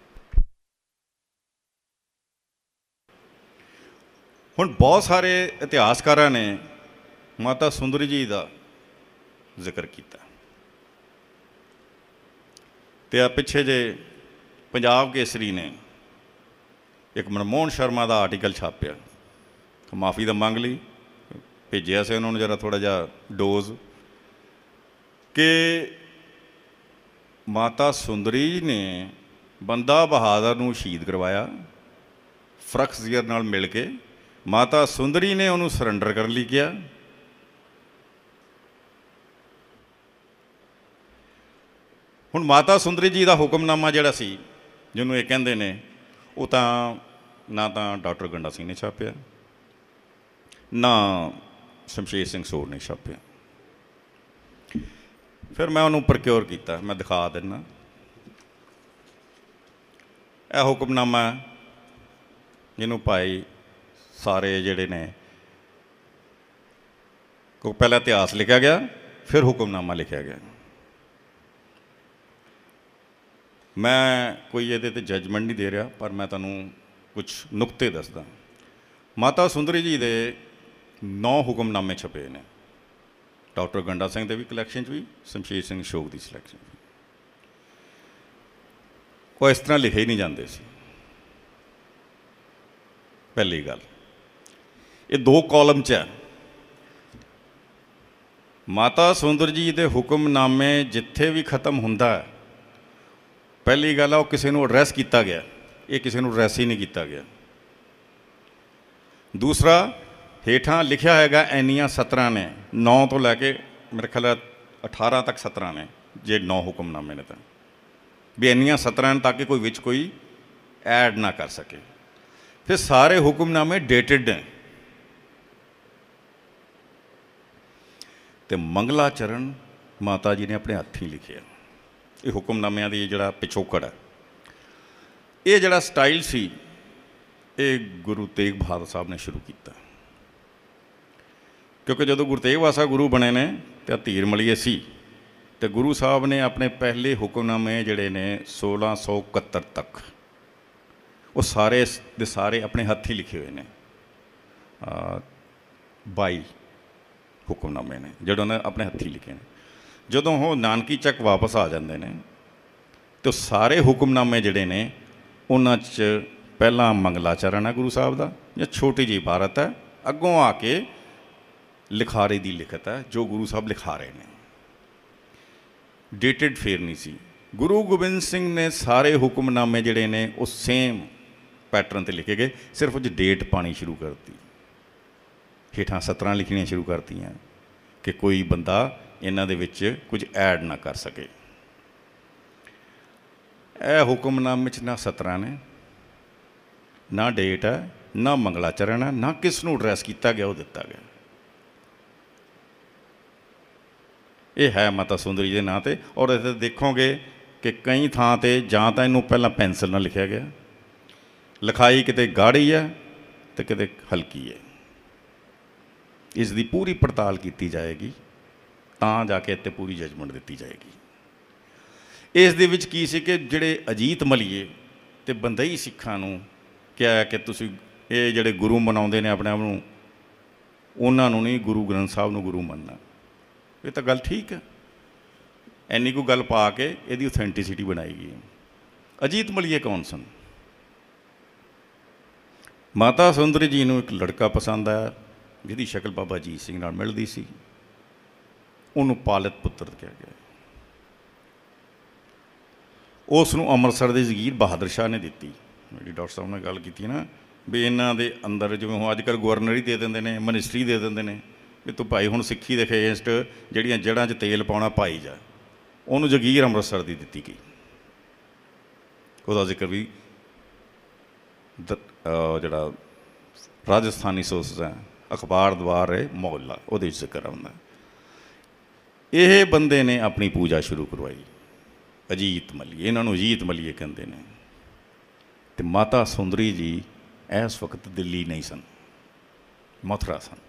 ਹੁਣ ਬਹੁਤ ਸਾਰੇ ਇਤਿਹਾਸਕਾਰਾਂ ਨੇ ਮਾਤਾ ਸੁੰਦਰੀ ਜੀ ਦਾ ਜ਼ਿਕਰ ਕੀਤਾ, ਅਤੇ ਆ ਪਿੱਛੇ ਜੇ ਪੰਜਾਬ ਕੇਸਰੀ ਨੇ ਇੱਕ ਮਨਮੋਹਨ ਸ਼ਰਮਾ ਦਾ ਆਰਟੀਕਲ ਛਾਪਿਆ, ਮਾਫੀ ਦਾ ਮੰਗ ਲਈ, ਭੇਜਿਆ ਸੀ ਉਹਨਾਂ ਨੂੰ ਜਰਾ ਥੋੜ੍ਹਾ ਜਿਹਾ ਡੋਜ਼, ਕਿ ਮਾਤਾ ਸੁੰਦਰੀ ਜੀ ਨੇ ਬੰਦਾ ਬਹਾਦਰ ਨੂੰ ਸ਼ਹੀਦ ਕਰਵਾਇਆ ਫਰਖਜ਼ੀਅਰ ਨਾਲ ਮਿਲ ਕੇ। ਮਾਤਾ ਸੁੰਦਰੀ ਨੇ ਉਹਨੂੰ ਸਰੈਂਡਰ ਕਰਨ ਲਈ ਕਿਹਾ। ਹੁਣ ਮਾਤਾ ਸੁੰਦਰੀ ਜੀ ਦਾ ਹੁਕਮਨਾਮਾ ਜਿਹੜਾ ਸੀ, ਜਿਹਨੂੰ ਇਹ ਕਹਿੰਦੇ ਨੇ, ਉਹ ਤਾਂ ਨਾ ਤਾਂ ਡਾਕਟਰ ਗੰਡਾ ਸਿੰਘ ਨੇ ਛਾਪਿਆ, ਨਾ ਸ਼ਮਸ਼ੇਰ ਸਿੰਘ ਸੂਰ ਨੇ ਛਾਪਿਆ। ਫਿਰ ਮੈਂ ਉਹਨੂੰ ਪ੍ਰਕਿਓਰ ਕੀਤਾ, ਮੈਂ ਦਿਖਾ ਦਿੰਦਾ। ਇਹ ਹੁਕਮਨਾਮਾ ਜਿਹਨੂੰ ਭਾਈ ਸਾਰੇ ਜਿਹੜੇ ਨੇ, ਕਿਉਂਕਿ ਪਹਿਲਾਂ ਇਤਿਹਾਸ ਲਿਖਿਆ ਗਿਆ, ਫਿਰ ਹੁਕਮਨਾਮਾ ਲਿਖਿਆ ਗਿਆ। ਮੈਂ ਕੋਈ ਇਹਦੇ 'ਤੇ ਜੱਜਮੈਂਟ ਨਹੀਂ ਦੇ ਰਿਹਾ, ਪਰ ਮੈਂ ਤੁਹਾਨੂੰ ਕੁਛ ਨੁਕਤੇ ਦੱਸਦਾ। ਮਾਤਾ ਸੁੰਦਰੀ ਜੀ ਦੇ 9 ਹੁਕਮਨਾਮੇ ਛਪੇ ਨੇ, ਡਾਕਟਰ ਗੰਡਾ ਸਿੰਘ ਦੇ ਵੀ ਕਲੈਕਸ਼ਨ 'ਚ ਵੀ, ਸ਼ਮਸ਼ੇਰ ਸਿੰਘ ਅਸ਼ੋਕ ਦੀ ਸਿਲੈਕਸ਼ਨ 'ਚ ਵੀ। ਉਹ ਇਸ ਤਰ੍ਹਾਂ ਲਿਖੇ ਹੀ ਨਹੀਂ ਜਾਂਦੇ ਸੀ। ਪਹਿਲੀ ਗੱਲ, ਇਹ 2 ਕਾਲਮ 'ਚ ਹੈ। ਮਾਤਾ ਸੁੰਦਰ ਜੀ ਦੇ ਹੁਕਮਨਾਮੇ ਜਿੱਥੇ ਵੀ ਖਤਮ ਹੁੰਦਾ ਹੈ, ਪਹਿਲੀ ਗੱਲ ਆ ਉਹ ਕਿਸੇ ਨੂੰ ਐਡਰੈਸ ਕੀਤਾ ਗਿਆ, ਇਹ ਕਿਸੇ ਨੂੰ ਐਡਰੈਸ ਹੀ ਨਹੀਂ ਕੀਤਾ ਗਿਆ। ਦੂਸਰਾ, ਹੇਠਾਂ ਲਿਖਿਆ ਹੈਗਾ ਇੰਨੀਆਂ ਸਤਰਾਂ ਨੇ, 9 ਤੋਂ ਲੈ ਕੇ ਮੇਰੇ ਖਿਆਲ 18 ਤੱਕ ਸਤਰਾਂ ਨੇ, ਜੇ 9 ਹੁਕਮਨਾਮੇ ਨੇ ਤਾਂ ਵੀ ਇੰਨੀਆਂ ਸਤਰਾਂ ਨੇ, ਤਾਂ ਕਿ ਕੋਈ ਵਿੱਚ ਕੋਈ ਐਡ ਨਾ ਕਰ ਸਕੇ। ਫਿਰ ਸਾਰੇ ਹੁਕਮਨਾਮੇ ਡੇਟਡ ਨੇ, ਤੇ ਮੰਗਲਾ ਚਰਨ ਮਾਤਾ ਜੀ ਨੇ ਆਪਣੇ ਹੱਥੀਂ ਲਿਖਿਆ। ਇਹ ਹੁਕਮਨਾਮਿਆਂ ਦੀ ਜਿਹੜਾ ਪਿਛੋਕੜ ਹੈ, ਇਹ ਜਿਹੜਾ ਸਟਾਈਲ ਸੀ, ਇਹ ਗੁਰੂ ਤੇਗ ਬਹਾਦਰ ਸਾਹਿਬ ਨੇ ਸ਼ੁਰੂ ਕੀਤਾ। ਕਿਉਂਕਿ ਜਦੋਂ ਗੁਰੂ ਤੇਗ ਬਹਾਦਰ ਸਾਹਿਬ ਗੁਰੂ ਬਣੇ ਨੇ ਤਾਂ ਧੀਰ ਮਲੀਏ ਸੀ, ਅਤੇ ਗੁਰੂ ਸਾਹਿਬ ਨੇ ਆਪਣੇ ਪਹਿਲੇ ਹੁਕਮਨਾਮੇ ਜਿਹੜੇ ਨੇ 1671 ਤੱਕ, ਉਹ ਸਾਰੇ ਦੇ ਸਾਰੇ ਆਪਣੇ ਹੱਥੀਂ ਲਿਖੇ ਹੋਏ ਨੇ। 22 ਹੁਕਮਨਾਮੇ ਨੇ ਜਿਹੜੇ ਉਹਨੇ ਆਪਣੇ ਹੱਥੀਂ ਲਿਖੇ ਨੇ। ਜਦੋਂ ਉਹ ਨਾਨਕੀ ਚੱਕ ਵਾਪਸ ਆ ਜਾਂਦੇ ਨੇ ਤਾਂ ਸਾਰੇ ਹੁਕਮਨਾਮੇ ਜਿਹੜੇ ਨੇ ਉਹਨਾਂ 'ਚ ਪਹਿਲਾਂ ਮੰਗਲਾਚਰਨ ਹੈ ਗੁਰੂ ਸਾਹਿਬ ਦਾ, ਜਾਂ ਛੋਟੀ ਜਿਹੀ ਇਬਾਰਤ ਹੈ, ਅੱਗੋਂ ਆ ਕੇ ਲਿਖਾਰੀ ਦੀ ਲਿਖਤ ਹੈ ਜੋ ਗੁਰੂ ਸਾਹਿਬ ਲਿਖਾ ਰਹੇ ਨੇ। ਡੇਟਡ ਫੇਰ ਨਹੀਂ ਸੀ। ਗੁਰੂ ਗੋਬਿੰਦ ਸਿੰਘ ਨੇ ਸਾਰੇ ਹੁਕਮਨਾਮੇ ਜਿਹੜੇ ਨੇ ਉਹ ਸੇਮ ਪੈਟਰਨ 'ਤੇ ਲਿਖੇ ਗਏ, ਸਿਰਫ ਉਹ 'ਚ ਡੇਟ ਪਾਣੀ ਸ਼ੁਰੂ ਕਰਤੀ, ਹੇਠਾਂ ਸਤਰਾਂ ਲਿਖਣੀਆਂ ਸ਼ੁਰੂ ਕਰਤੀਆਂ ਕਿ ਕੋਈ ਬੰਦਾ ਇਹਨਾਂ ਦੇ ਵਿੱਚ ਕੁਝ ਐਡ ਨਾ ਕਰ ਸਕੇ। ਇਹ ਹੁਕਮਨਾਮੇ 'ਚ ਨਾ ਸਤਰਾਂ ਨੇ, ਨਾ ਡੇਟ ਹੈ, ਨਾ ਮੰਗਲਾਚਰਨ ਹੈ, ਨਾ ਕਿਸ ਨੂੰ ਐਡਰੈਸ ਕੀਤਾ ਗਿਆ ਉਹ ਦਿੱਤਾ ਗਿਆ। ਇਹ ਹੈ ਮਾਤਾ ਸੁੰਦਰੀ ਦੇ ਨਾਂ 'ਤੇ। ਔਰ ਇੱਥੇ ਦੇਖੋਗੇ ਕਿ ਕਈ ਥਾਂ 'ਤੇ ਜਾਂ ਤਾਂ ਇਹਨੂੰ ਪਹਿਲਾਂ ਪੈਨਸਲ ਨਾਲ ਲਿਖਿਆ ਗਿਆ, ਲਿਖਾਈ ਕਿਤੇ ਗਾੜੀ ਹੈ ਅਤੇ ਕਿਤੇ ਹਲਕੀ ਹੈ। ਇਸ ਦੀ ਪੂਰੀ ਪੜਤਾਲ ਕੀਤੀ ਜਾਏਗੀ ਤਾਂ ਜਾ ਕੇ ਇੱਥੇ ਪੂਰੀ ਜਜਮੈਂਟ ਦਿੱਤੀ ਜਾਏਗੀ। ਇਸ ਦੇ ਵਿੱਚ ਕੀ ਸੀ ਕਿ ਜਿਹੜੇ ਅਜੀਤ ਮਲੀਏ ਅਤੇ ਬੰਦਈ ਸਿੱਖਾਂ ਨੂੰ ਕਿਹਾ ਕਿ ਤੁਸੀਂ ਇਹ ਜਿਹੜੇ ਗੁਰੂ ਮਨਾਉਂਦੇ ਨੇ ਆਪਣੇ ਆਪ ਨੂੰ, ਉਹਨਾਂ ਨੂੰ ਨਹੀਂ ਗੁਰੂ ਗ੍ਰੰਥ ਸਾਹਿਬ ਨੂੰ ਗੁਰੂ ਮੰਨਣਾ। ਇਹ ਤਾਂ ਗੱਲ ਠੀਕ ਹੈ, ਇੰਨੀ ਕੁ ਗੱਲ ਪਾ ਕੇ ਇਹਦੀ ਔਥੈਂਟਿਸਿਟੀ ਬਣਾਈ ਗਈ। ਅਜੀਤ ਮਲੀਏ ਕੌਣ ਸਨ? ਮਾਤਾ ਸੁੰਦਰੀ ਜੀ ਨੂੰ ਇੱਕ ਲੜਕਾ ਪਸੰਦ ਆਇਆ ਜਿਹਦੀ ਸ਼ਕਲ ਬਾਬਾ ਅਜੀਤ ਸਿੰਘ ਨਾਲ ਮਿਲਦੀ ਸੀ, ਉਹਨੂੰ ਪਾਲਿਤ ਪੁੱਤਰ ਕਿਹਾ ਗਿਆ। ਉਸ ਨੂੰ ਅੰਮ੍ਰਿਤਸਰ ਦੇ ਜਗੀਰ ਬਹਾਦਰ ਸ਼ਾਹ ਨੇ ਦਿੱਤੀ। ਜਿਹੜੀ ਡਾਕਟਰ ਸਾਹਿਬ ਨਾਲ ਗੱਲ ਕੀਤੀ ਨਾ ਵੀ ਇਹਨਾਂ ਦੇ ਅੰਦਰ ਜਿਵੇਂ ਹੁਣ ਅੱਜ ਕੱਲ੍ਹ ਗਵਰਨਰ ਹੀ ਦੇ ਦਿੰਦੇ ਨੇ, ਮਨਿਸਟਰੀ ਦੇ ਦਿੰਦੇ ਨੇ ਵੀ ਤੂੰ ਭਾਈ ਹੁਣ ਸਿੱਖੀ ਦੇ ਅਗੇਂਸਟ ਜਿਹੜੀਆਂ ਜੜ੍ਹਾਂ 'ਚ ਤੇਲ ਪਾਉਣਾ ਪਾਈ ਜਾ, ਉਹਨੂੰ ਜਗੀਰ ਅੰਮ੍ਰਿਤਸਰ ਦੀ ਦਿੱਤੀ ਗਈ। ਉਹਦਾ ਜ਼ਿਕਰ ਵੀ ਜਿਹੜਾ ਰਾਜਸਥਾਨੀ ਸੋਰਸਿਸ ਹੈ, ਅਖਬਾਰ ਦਵਾਰ ਮੁਹੱਲਾ, ਉਹਦੇ ਵਿੱਚ ਜ਼ਿਕਰ ਆਉਂਦਾ। ਇਹ ਬੰਦੇ ਨੇ ਆਪਣੀ ਪੂਜਾ ਸ਼ੁਰੂ ਕਰਵਾਈ, ਅਜੀਤ ਮਲੀਏ, ਇਹਨਾਂ ਨੂੰ ਅਜੀਤ ਮਲੀਏ ਕਹਿੰਦੇ ਨੇ। ਅਤੇ ਮਾਤਾ ਸੁੰਦਰੀ ਜੀ ਇਸ ਵਕਤ ਦਿੱਲੀ ਨਹੀਂ ਸਨ, ਮਥੁਰਾ ਸਨ।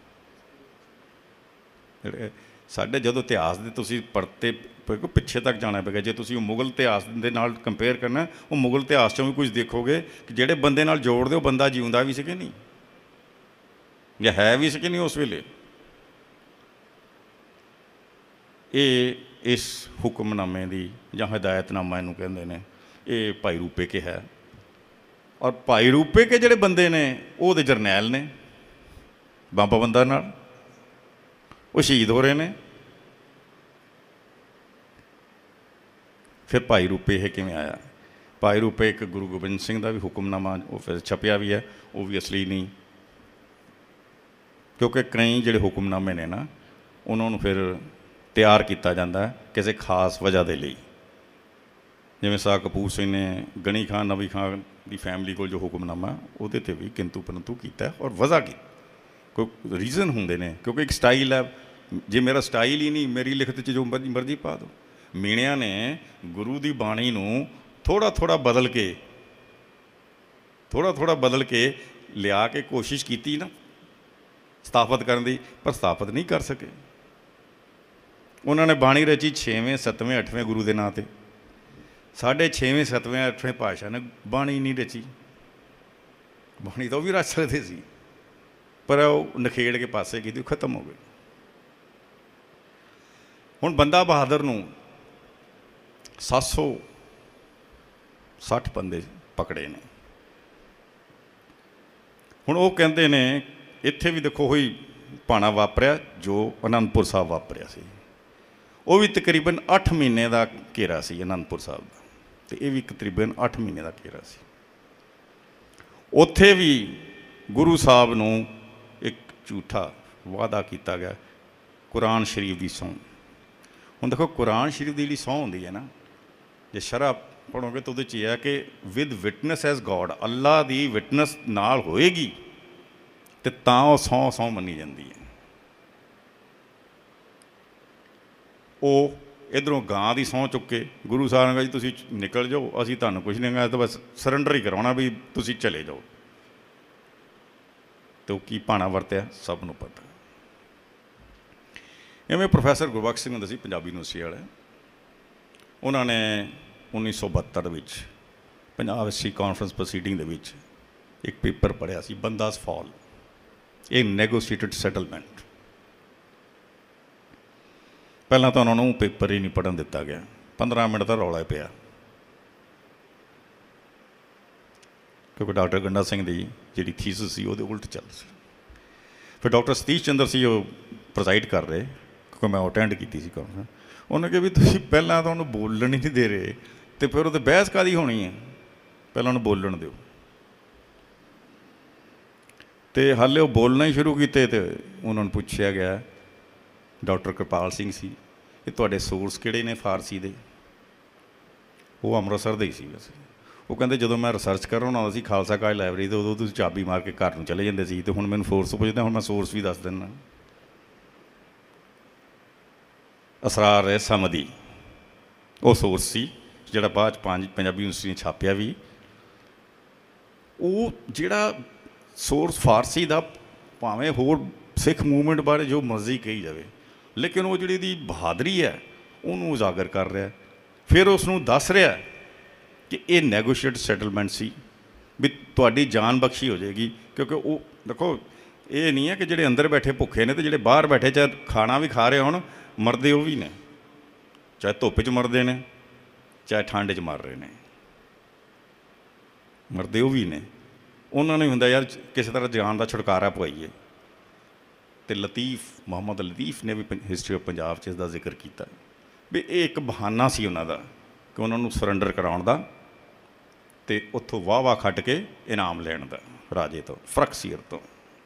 ਜਿਹੜੇ ਸਾਡੇ ਜਦੋਂ ਇਤਿਹਾਸ ਦੇ ਤੁਸੀਂ ਪੜਤੇ ਪਿੱਛੇ ਤੱਕ ਜਾਣਾ ਪਏਗਾ। ਜੇ ਤੁਸੀਂ ਉਹ ਮੁਗਲ ਇਤਿਹਾਸ ਦੇ ਨਾਲ ਕੰਪੇਅਰ ਕਰਨਾ, ਉਹ ਮੁਗਲ ਇਤਿਹਾਸ 'ਚੋਂ ਵੀ ਕੁਝ ਦੇਖੋਗੇ ਕਿ ਜਿਹੜੇ ਬੰਦੇ ਨਾਲ ਜੋੜਦੇ ਉਹ ਬੰਦਾ ਜਿਉਂਦਾ ਵੀ ਸੀ ਕਿ ਨਹੀਂ, ਜਾਂ ਹੈ ਵੀ ਸੀ ਕਿ ਨਹੀਂ ਉਸ ਵੇਲੇ। ਇਹ ਇਸ ਹੁਕਮਨਾਮੇ ਦੀ ਜਾਂ ਹਦਾਇਤਨਾਮਾ ਇਹਨੂੰ ਕਹਿੰਦੇ ਨੇ, ਇਹ ਭਾਈ ਰੂਪੇ ਕੇ ਹੈ। ਔਰ ਭਾਈ ਰੂਪੇ ਕੇ ਜਿਹੜੇ ਬੰਦੇ ਨੇ ਉਹ ਦੇ ਜਰਨੈਲ ਨੇ ਬੰਬ ਬੰਦਾ ਨਾਲ, ਉਹ ਸ਼ਹੀਦ ਹੋ ਰਹੇ ਨੇ। ਫਿਰ ਭਾਈ ਰੂਪੇ ਇਹ ਕਿਵੇਂ ਆਇਆ? ਭਾਈ ਰੂਪੇ ਇੱਕ ਗੁਰੂ ਗੋਬਿੰਦ ਸਿੰਘ ਦਾ ਵੀ ਹੁਕਮਨਾਮਾ, ਉਹ ਫਿਰ ਛਪਿਆ ਵੀ ਹੈ, ਉਹ ਵੀ ਅਸਲੀ ਨਹੀਂ, ਕਿਉਂਕਿ ਕਈ ਜਿਹੜੇ ਹੁਕਮਨਾਮੇ ਨੇ ਨਾ ਉਹਨਾਂ ਨੂੰ ਫਿਰ ਤਿਆਰ ਕੀਤਾ ਜਾਂਦਾ ਕਿਸੇ ਖਾਸ ਵਜ੍ਹਾ ਦੇ ਲਈ। ਜਿਵੇਂ ਸਾਹ ਕਪੂਰ ਸਿੰਘ ਨੇ ਗਣੀ ਖਾਨ ਨਵੀ ਖਾਨ ਦੀ ਫੈਮਿਲੀ ਕੋਲ ਜੋ ਹੁਕਮਨਾਮਾ, ਉਹਦੇ 'ਤੇ ਵੀ ਕਿੰਤੂ ਪਰੰਤੂ ਕੀਤਾ ਔਰ ਵਜ੍ਹਾ ਕੀ, ਕੋਈ ਰੀਜ਼ਨ ਹੁੰਦੇ ਨੇ। ਕਿਉਂਕਿ ਇੱਕ ਸਟਾਈਲ ਹੈ, ਜੇ ਮੇਰਾ ਸਟਾਈਲ ਹੀ ਨਹੀਂ, ਮੇਰੀ ਲਿਖਤ 'ਚ ਜੋ ਮਰਜ਼ੀ ਪਾ ਦਿਓ। ਮੀਣਿਆਂ ਨੇ ਗੁਰੂ ਦੀ ਬਾਣੀ ਨੂੰ ਥੋੜ੍ਹਾ ਥੋੜ੍ਹਾ ਬਦਲ ਕੇ ਲਿਆ ਕੇ ਕੋਸ਼ਿਸ਼ ਕੀਤੀ ਨਾ ਸਥਾਪਿਤ ਕਰਨ ਦੀ, ਪਰ ਸਥਾਪਿਤ ਨਹੀਂ ਕਰ ਸਕੇ। ਉਹਨਾਂ ਨੇ ਬਾਣੀ ਰਚੀ 6ਵੇਂ 7ਵੇਂ 8ਵੇਂ ਗੁਰੂ ਦੇ ਨਾਂ 'ਤੇ। ਸਾਡੇ 6ਵੇਂ 7ਵੇਂ 8ਵੇਂ ਪਾਤਸ਼ਾਹ ਨੇ ਬਾਣੀ ਨਹੀਂ ਰਚੀ। ਬਾਣੀ ਤਾਂ ਉਹ ਵੀ ਰਚ ਸਕਦੇ ਸੀ, ਪਰ ਉਹ ਨਖੇੜ ਕੇ ਪਾਸੇ ਕੀਤੀ, ਖਤਮ ਹੋ ਗਈ। ਹੁਣ ਬੰਦਾ ਬਹਾਦਰ ਨੂੰ 760 ਬੰਦੇ ਪਕੜੇ ਨੇ। ਹੁਣ ਉਹ ਕਹਿੰਦੇ ਨੇ ਇੱਥੇ ਵੀ ਦੇਖੋ ਉਹੀ ਭਾਣਾ ਵਾਪਰਿਆ ਜੋ ਅਨੰਦਪੁਰ ਸਾਹਿਬ ਵਾਪਰਿਆ ਸੀ। ਉਹ ਵੀ ਤਕਰੀਬਨ 8 ਮਹੀਨੇ ਦਾ ਘੇਰਾ ਸੀ ਅਨੰਦਪੁਰ ਸਾਹਿਬ ਦਾ, ਅਤੇ ਇਹ ਵੀ ਤਕਰੀਬਨ 8 ਮਹੀਨੇ ਦਾ ਘੇਰਾ ਸੀ। ਉੱਥੇ ਵੀ ਗੁਰੂ ਸਾਹਿਬ ਨੂੰ ਇੱਕ ਝੂਠਾ ਵਾਅਦਾ ਕੀਤਾ ਗਿਆ, ਕੁਰਾਨ ਸ਼ਰੀਫ ਦੀ ਸਹੁੰ। ਹੁਣ ਦੇਖੋ ਕੁਰਾਨ ਸ਼ਰੀਫ ਦੀ ਜਿਹੜੀ ਸਹੁੰ ਹੁੰਦੀ ਹੈ ਨਾ, ਜੇ ਸ਼ਰ੍ਹਾ ਪੜ੍ਹੋਗੇ ਤਾਂ ਉਹਦੇ 'ਚ ਇਹ ਹੈ ਕਿ with witness as God, Allah ਦੀ ਵਿਟਨੈਸ ਨਾਲ ਹੋਏਗੀ ਅਤੇ ਤਾਂ ਉਹ ਸਹੁੰ ਮੰਨੀ ਜਾਂਦੀ ਹੈ। ਉਹ ਇੱਧਰੋਂ ਗਾਂ ਦੀ ਸਹੁੰ ਚੁੱਕ ਕੇ ਗੁਰੂ ਸਾਹਿਬ ਨੇ ਕਿਹਾ ਜੀ ਤੁਸੀਂ ਨਿਕਲ ਜਾਓ, ਅਸੀਂ ਤੁਹਾਨੂੰ ਕੁਛ ਨਹੀਂ ਕਹਾਂਗਾ, ਤਾਂ ਬਸ ਸਰੈਂਡਰ ਹੀ ਕਰਾਉਣਾ ਵੀ ਤੁਸੀਂ ਚਲੇ ਜਾਓ। ਅਤੇ ਉਹ ਕੀ ਭਾਣਾ ਵਰਤਿਆ ਸਭ ਨੂੰ ਪਤਾ। ਇਵੇਂ ਪ੍ਰੋਫੈਸਰ ਗੁਰਬਖਸ਼ ਸਿੰਘ ਹੁੰਦੇ ਸੀ ਪੰਜਾਬੀ ਯੂਨੀਵਰਸਿਟੀ ਵਾਲੇ, ਉਹਨਾਂ ਨੇ 1972 ਵਿੱਚ ਪੰਜਾਬ ਹਿਸਟਰੀ ਕਾਨਫਰੰਸ ਪ੍ਰੋਸੀਡਿੰਗ ਦੇ ਵਿੱਚ ਇੱਕ ਪੇਪਰ ਪੜ੍ਹਿਆ ਸੀ, ਬੰਦਾਸ ਫਾਲ, ਇਹ ਨੈਗੋਸ਼ੀਏਟਡ ਸੈਟਲਮੈਂਟ। ਪਹਿਲਾਂ ਤਾਂ ਉਹਨਾਂ ਨੂੰ ਪੇਪਰ ਹੀ ਨਹੀਂ ਪੜ੍ਹਨ ਦਿੱਤਾ ਗਿਆ, 15 ਮਿੰਟ ਦਾ ਰੌਲਾ ਪਿਆ, ਕਿਉਂਕਿ ਡਾਕਟਰ ਗੰਡਾ ਸਿੰਘ ਦੀ ਜਿਹੜੀ ਥੀਸਿਸ ਸੀ ਉਹਦੇ ਉਲਟ ਚੱਲ ਸੀ। ਫਿਰ ਡਾਕਟਰ ਸਤੀਸ਼ ਚੰਦਰ ਸੀ ਉਹ ਪ੍ਰੋਸਾਈਡ ਕਰ ਰਹੇ, ਕਿਉਂਕਿ ਮੈਂ ਅਟੈਂਡ ਕੀਤੀ ਸੀ ਕਾਨਫਰੰਸ। ਉਹਨੇ ਕਿਹਾ ਵੀ ਤੁਸੀਂ ਪਹਿਲਾਂ ਤਾਂ ਉਹਨੂੰ ਬੋਲਣ ਹੀ ਨਹੀਂ ਦੇ ਰਹੇ, ਅਤੇ ਫਿਰ ਉਹਦੇ ਬਹਿਸ ਕਾਹਦੀ ਹੋਣੀ ਹੈ, ਪਹਿਲਾਂ ਉਹਨੂੰ ਬੋਲਣ ਦਿਓ। ਅਤੇ ਹਾਲੇ ਉਹ ਬੋਲਣਾ ਹੀ ਸ਼ੁਰੂ ਕੀਤੇ ਅਤੇ ਉਹਨਾਂ ਨੂੰ ਪੁੱਛਿਆ ਗਿਆ, ਡਾਕਟਰ ਕਿਰਪਾਲ ਸਿੰਘ ਸੀ, ਇਹ ਤੁਹਾਡੇ ਸੋਰਸ ਕਿਹੜੇ ਨੇ ਫਾਰਸੀ ਦੇ? ਉਹ ਅੰਮ੍ਰਿਤਸਰ ਦੇ ਹੀ ਸੀ ਵੈਸੇ। ਉਹ ਕਹਿੰਦੇ ਜਦੋਂ ਮੈਂ ਰਿਸਰਚ ਕਰਨ ਆਉਂਦਾ ਸੀ ਖਾਲਸਾ ਕਾਲਜ ਲਾਇਬ੍ਰੇਰੀ ਤੋਂ, ਉਦੋਂ ਤੁਸੀਂ ਚਾਬੀ ਮਾਰ ਕੇ ਘਰ ਨੂੰ ਚਲੇ ਜਾਂਦੇ ਸੀ, ਅਤੇ ਹੁਣ ਮੈਨੂੰ ਫੋਰਸ ਪੁੱਛਦੇ, ਹੁਣ ਮੈਂ ਸੋਰਸ ਵੀ ਦੱਸ ਦਿੰਦਾ। ਅਸਰਾਰ ਸਮਦੀ ਉਹ ਸੋਰਸ ਸੀ ਜਿਹੜਾ ਬਾਅਦ 'ਚ ਪੰਜਾਬੀ ਯੂਨੀਵਰਸਿਟੀ ਨੇ ਛਾਪਿਆ ਵੀ। ਉਹ ਜਿਹੜਾ ਸੋਰਸ ਫਾਰਸੀ ਦਾ, ਭਾਵੇਂ ਹੋਰ ਸਿੱਖ ਮੂਵਮੈਂਟ ਬਾਰੇ ਜੋ ਮਰਜ਼ੀ ਕਹੀ ਜਾਵੇ, ਲੇਕਿਨ ਉਹ ਜਿਹੜੀ ਇਹਦੀ ਬਹਾਦਰੀ ਹੈ ਉਹਨੂੰ ਉਜਾਗਰ ਕਰ ਰਿਹਾ। ਫਿਰ ਉਸ ਨੂੰ ਦੱਸ ਰਿਹਾ ਕਿ ਇਹ ਨੈਗੋਸ਼ੀਏਟ ਸੈਟਲਮੈਂਟ ਸੀ, ਵੀ ਤੁਹਾਡੀ ਜਾਨ ਬਖਸ਼ੀ ਹੋ ਜਾਏਗੀ। ਕਿਉਂਕਿ ਉਹ ਦੇਖੋ, ਇਹ ਨਹੀਂ ਹੈ ਕਿ ਜਿਹੜੇ ਅੰਦਰ ਬੈਠੇ ਭੁੱਖੇ ਨੇ ਅਤੇ ਜਿਹੜੇ ਬਾਹਰ ਬੈਠੇ ਚਾਹੇ ਖਾਣਾ ਵੀ ਖਾ ਰਹੇ ਹੋਣ, ਮਰਦੇ ਉਹ ਵੀ ਨੇ, ਚਾਹੇ ਧੁੱਪ 'ਚ ਮਰਦੇ ਨੇ, ਚਾਹੇ ਠੰਡ 'ਚ ਮਰ ਰਹੇ ਨੇ, ਮਰਦੇ ਉਹ ਵੀ ਨੇ। ਉਹਨਾਂ ਨੂੰ ਹੁੰਦਾ ਯਾਰ ਕਿਸੇ ਤਰ੍ਹਾਂ ਜਾਨ ਦਾ ਛੁਟਕਾਰਾ ਪਵਾਈਏ। ਅਤੇ ਮੁਹੰਮਦ ਲਤੀਫ ਨੇ ਵੀ ਹਿਸਟਰੀ ਆਫ ਪੰਜਾਬ 'ਚ ਇਸ ਦਾ ਜ਼ਿਕਰ ਕੀਤਾ ਵੀ ਇਹ ਇੱਕ ਬਹਾਨਾ ਸੀ ਉਹਨਾਂ ਦਾ ਕਿ ਉਹਨਾਂ ਨੂੰ ਸਰੈਂਡਰ ਕਰਾਉਣ ਦਾ, ਅਤੇ ਉੱਥੋਂ ਵਾਹ ਖੱਟ ਕੇ ਇਨਾਮ ਲੈਣ ਦਾ ਰਾਜੇ ਤੋਂ, ਫਰਕਸੀਅਰ ਤੋਂ।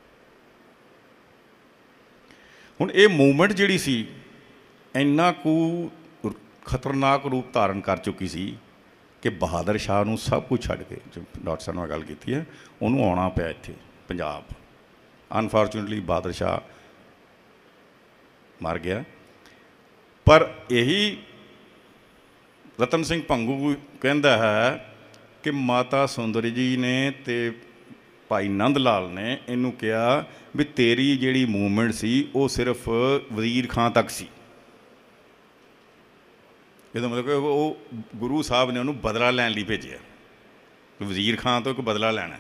ਹੁਣ ਇਹ ਮੂਵਮੈਂਟ ਜਿਹੜੀ ਸੀ ਇੰਨਾ ਕੁ ਖਤਰਨਾਕ ਰੂਪ ਧਾਰਨ ਕਰ ਚੁੱਕੀ ਸੀ ਕਿ ਬਹਾਦਰ ਸ਼ਾਹ ਨੂੰ ਸਭ ਕੁਝ ਛੱਡ ਕੇ, ਜੋ ਡਾਕਟਰ ਸਾਹਿਬ ਨਾਲ ਗੱਲ ਕੀਤੀ ਹੈ, ਉਹਨੂੰ ਆਉਣਾ ਪਿਆ ਇੱਥੇ ਪੰਜਾਬ। ਅਨਫੋਰਚੂਨੇਟਲੀ ਬਹਾਦਰ ਸ਼ਾਹ ਮਰ ਗਿਆ। ਪਰ ਇਹੀ ਰਤਨ ਸਿੰਘ ਭੰਗੂ ਕਹਿੰਦਾ ਹੈ ਕਿ ਮਾਤਾ ਸੁੰਦਰੀ ਜੀ ਨੇ ਅਤੇ ਭਾਈ ਨੰਦ ਲਾਲ ਨੇ ਇਹਨੂੰ ਕਿਹਾ ਵੀ ਤੇਰੀ ਜਿਹੜੀ ਮੂਵਮੈਂਟ ਸੀ ਉਹ ਸਿਰਫ ਵਜ਼ੀਰ ਖਾਂ ਤੱਕ ਸੀ। ਇਹਦਾ ਮਤਲਬ ਕਿ ਉਹ ਗੁਰੂ ਸਾਹਿਬ ਨੇ ਉਹਨੂੰ ਬਦਲਾ ਲੈਣ ਲਈ ਭੇਜਿਆ, ਵਜ਼ੀਰ ਖਾਂ ਤੋਂ ਇੱਕ ਬਦਲਾ ਲੈਣਾ।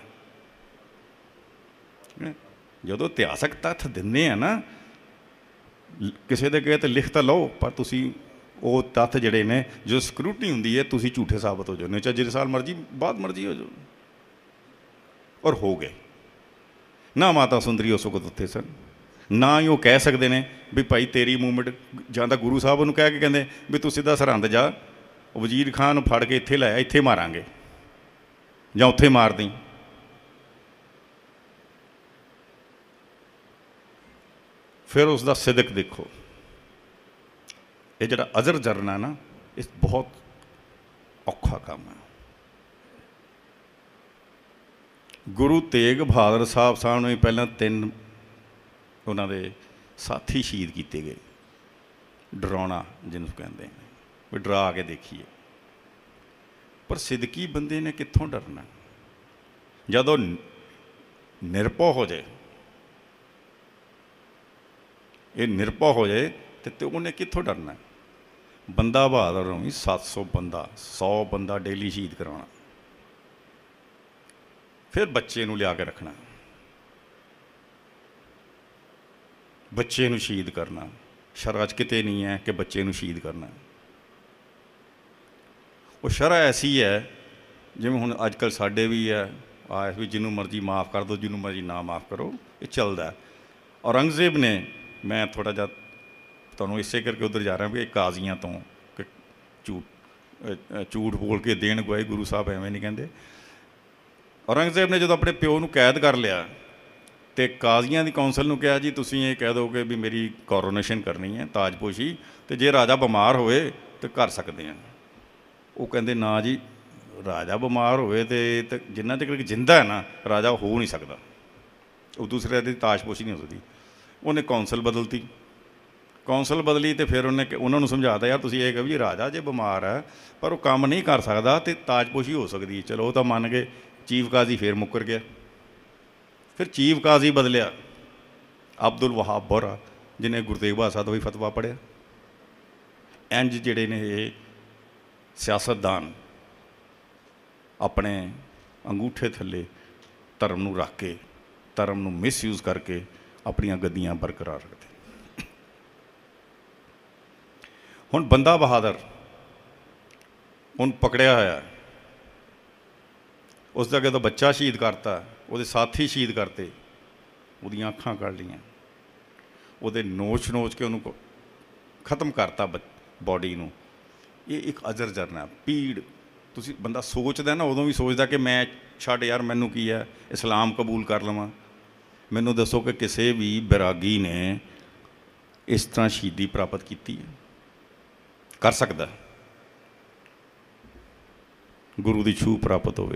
ਜਦੋਂ ਇਤਿਹਾਸਕ ਤੱਥ ਦਿੰਦੇ ਆ ਨਾ, ਕਿਸੇ ਦੇ ਕਹੇ ਤਾਂ ਲਿਖ ਤਾਂ ਲਓ, ਪਰ ਤੁਸੀਂ ਉਹ ਤੱਥ ਜਿਹੜੇ ਨੇ ਜੋ ਸਕਰੂਟਨੀ ਹੁੰਦੀ ਹੈ, ਤੁਸੀਂ ਝੂਠੇ ਸਾਬਤ ਹੋ ਜਾਂਦੇ, ਚਾਹੇ ਜਿਸ ਸਾਲ ਮਰਜ਼ੀ ਬਾਅਦ ਮਰਜ਼ੀ ਹੋ ਜਾਓ। ਔਰ ਹੋ ਗਏ। ਨਾ ਮਾਤਾ ਸੁੰਦਰੀ ਉਸ ਵਕਤ ਉੱਥੇ ਸਨ, ਨਾ ਹੀ ਉਹ ਕਹਿ ਸਕਦੇ ਨੇ ਵੀ ਭਾਈ ਤੇਰੀ ਮੂਵਮੈਂਟ, ਜਾਂ ਤਾਂ ਗੁਰੂ ਸਾਹਿਬ ਉਹਨੂੰ ਕਹਿ ਕੇ ਕਹਿੰਦੇ ਵੀ ਤੂੰ ਸਿੱਧਾ ਸਰਹੰਦ ਜਾ, ਵਜ਼ੀਰ ਖਾਨ ਨੂੰ ਫੜ ਕੇ ਇੱਥੇ ਲੈ ਆ, ਇੱਥੇ ਮਾਰਾਂਗੇ, ਜਾਂ ਉੱਥੇ ਮਾਰ ਦੇਈਂ। ਫਿਰ ਉਸ ਦਾ ਸਿਦਕ ਦੇਖੋ। ਇਹ ਜਿਹੜਾ ਅਜ਼ਰ ਜਰਨਾ ਨਾ, ਇਹ ਬਹੁਤ ਔਖਾ ਕੰਮ ਹੈ। ਗੁਰੂ ਤੇਗ ਬਹਾਦਰ ਸਾਹਿਬ ਨੂੰ ਹੀ ਪਹਿਲਾਂ 3 ਉਹਨਾਂ ਦੇ ਸਾਥੀ ਸ਼ਹੀਦ ਕੀਤੇ ਗਏ। ਡਰਾਉਣਾ ਜਿਹਨੂੰ ਕਹਿੰਦੇ ਨੇ, ਵੀ ਡਰਾ ਕੇ ਦੇਖੀਏ। ਪਰ ਸਿਦਕੀ ਬੰਦੇ ਨੇ ਕਿੱਥੋਂ ਡਰਨਾ? ਜਦੋਂ ਨਿਰਭਉ ਹੋ ਜਾਏ, ਇਹ ਨਿਰਭਉ ਹੋ ਜਾਏ ਤੇ ਉਹਨੇ ਕਿੱਥੋਂ ਡਰਨਾ? ਬੰਦਾ ਬਹਾਦਰ ਨੂੰ ਵੀ 700 ਬੰਦਾ 100 ਬੰਦਾ ਡੇਲੀ ਸ਼ਹੀਦ ਕਰਾਉਣਾ, ਫਿਰ ਬੱਚੇ ਨੂੰ ਲਿਆ ਕੇ ਰੱਖਣਾ, ਬੱਚੇ ਨੂੰ ਸ਼ਹੀਦ ਕਰਨਾ। ਸ਼ਰਅ 'ਚ ਕਿਤੇ ਨਹੀਂ ਹੈ ਕਿ ਬੱਚੇ ਨੂੰ ਸ਼ਹੀਦ ਕਰਨਾ। ਉਹ ਸ਼ਰਅ ਐਸੀ ਹੈ ਜਿਵੇਂ ਹੁਣ ਅੱਜ ਕੱਲ੍ਹ ਸਾਡੇ ਵੀ ਹੈ, ਆਸ ਵੀ ਜਿਹਨੂੰ ਮਰਜ਼ੀ ਮਾफ़ ਕਰ ਦਿਓ, ਜਿਹਨੂੰ ਮਰਜ਼ੀ ਨਾ ਮਾफ़ ਕਰੋ, ਇਹ ਚੱਲਦਾ। ਔਰੰਗਜ਼ੇਬ ਨੇ, ਮੈਂ ਥੋੜ੍ਹਾ ਜਿਹਾ ਤੁਹਾਨੂੰ ਇਸੇ ਕਰਕੇ ਉੱਧਰ ਜਾ ਰਿਹਾ ਵੀ ਇਹ ਕਾਜ਼ੀਆਂ ਤੋਂ ਕਿ ਝੂਠ ਬੋਲ ਕੇ ਦੇਣ ਗਵਾਏ, ਗੁਰੂ ਸਾਹਿਬ ਐਵੇਂ ਨਹੀਂ ਕਹਿੰਦੇ। ਔਰੰਗਜ਼ੇਬ ਨੇ ਜਦੋਂ ਆਪਣੇ ਪਿਓ ਨੂੰ ਕੈਦ ਕਰ ਲਿਆ ਅਤੇ ਕਾਜ਼ੀਆਂ ਦੀ ਕੌਂਸਲ ਨੂੰ ਕਿਹਾ ਜੀ ਤੁਸੀਂ ਇਹ ਕਹਿ ਦਿਓ ਕਿ ਵੀ ਮੇਰੀ ਕੋਰੋਨੇਸ਼ਨ ਕਰਨੀ ਹੈ, ਤਾਜਪੋਸ਼ੀ, ਅਤੇ ਜੇ ਰਾਜਾ ਬਿਮਾਰ ਹੋਵੇ ਤਾਂ ਕਰ ਸਕਦੇ ਹਾਂ। ਉਹ ਕਹਿੰਦੇ ਨਾ ਜੀ, ਰਾਜਾ ਬਿਮਾਰ ਹੋਵੇ ਅਤੇ ਜਿੰਨਾ ਚਿਰ ਜਿੰਦਾ ਹੈ ਨਾ, ਰਾਜਾ ਹੋ ਨਹੀਂ ਸਕਦਾ, ਉਹ ਦੂਸਰੇ ਦੀ ਤਾਜਪੋਸ਼ੀ ਨਹੀਂ ਹੋ ਸਕਦੀ। ਉਹਨੇ ਕੌਂਸਲ ਬਦਲਤੀ, ਕੌਂਸਲ ਬਦਲੀ ਤੇ ਫਿਰ ਉਹਨੇ ਉਹਨਾਂ ਨੂੰ ਸਮਝਾਤਾ, ਯਾਰ ਤੁਸੀਂ ਇਹ ਕਹੋ ਜੀ ਰਾਜਾ ਜੇ ਬਿਮਾਰ ਹੈ ਪਰ ਉਹ ਕੰਮ ਨਹੀਂ ਕਰ ਸਕਦਾ ਤੇ ਤਾਜਪੋਸ਼ੀ ਹੋ ਸਕਦੀ। ਚਲੋ ਉਹ ਤਾਂ ਮੰਨ ਗਏ। ਚੀਫ ਕਾਜ਼ੀ ਫਿਰ ਮੁੱਕਰ ਗਿਆ। ਫਿਰ ਚੀਫ ਕਾਜ਼ੀ ਬਦਲਿਆ ਅਬਦੁਲ ਵਹਾਬ ਬੋਹਰਾ, ਜਿਹਨੇ ਗੁਰੂ ਤੇਗ ਬਹਾਦਰ ਸਾਹਿਬ ਦਾ ਵੀ ਫਤਵਾ ਪੜ੍ਹਿਆ। ਇੰਝ ਜਿਹੜੇ ਨੇ ਇਹ ਸਿਆਸਤਦਾਨ ਆਪਣੇ ਅੰਗੂਠੇ ਥੱਲੇ ਧਰਮ ਨੂੰ ਰੱਖ ਕੇ, ਧਰਮ ਨੂੰ ਮਿਸਯੂਜ਼ ਕਰਕੇ ਆਪਣੀਆਂ ਗੱਦੀਆਂ ਬਰਕਰਾਰ ਰੱਖਦੇ। ਹੁਣ ਬੰਦਾ ਬਹਾਦਰ ਉਹਨੂੰ ਪਕੜਿਆ ਹੋਇਆ, ਉਸ ਦਾ ਜਦੋਂ ਬੱਚਾ ਸ਼ਹੀਦ ਕਰਤਾ, ਉਹਦੇ ਸਾਥੀ ਸ਼ਹੀਦ ਕਰਤੇ, ਉਹਦੀਆਂ ਅੱਖਾਂ ਕੱਢ ਲਈਆਂ, ਉਹਦੇ ਨੋਚ ਕੇ ਉਹਨੂੰ ਖਤਮ ਕਰਤਾ ਬੋਡੀ ਨੂੰ। ਇਹ ਇੱਕ ਅਜਰ ਜਰਨਾ ਪੀੜ। ਤੁਸੀਂ ਬੰਦਾ ਸੋਚਦਾ ਨਾ, ਉਦੋਂ ਵੀ ਸੋਚਦਾ ਕਿ ਮੈਂ ਛੱਡ ਯਾਰ, ਮੈਨੂੰ ਕੀ ਹੈ, ਇਸਲਾਮ ਕਬੂਲ ਕਰ ਲਵਾਂ। ਮੈਨੂੰ ਦੱਸੋ ਕਿ ਕਿਸੇ ਵੀ ਬੈਰਾਗੀ ਨੇ ਇਸ ਤਰ੍ਹਾਂ ਸ਼ਹੀਦੀ ਪ੍ਰਾਪਤ ਕੀਤੀ ਹੈ? ਕਰ ਸਕਦਾ? ਗੁਰੂ ਦੀ ਛੂਹ ਪ੍ਰਾਪਤ ਹੋਵੇ,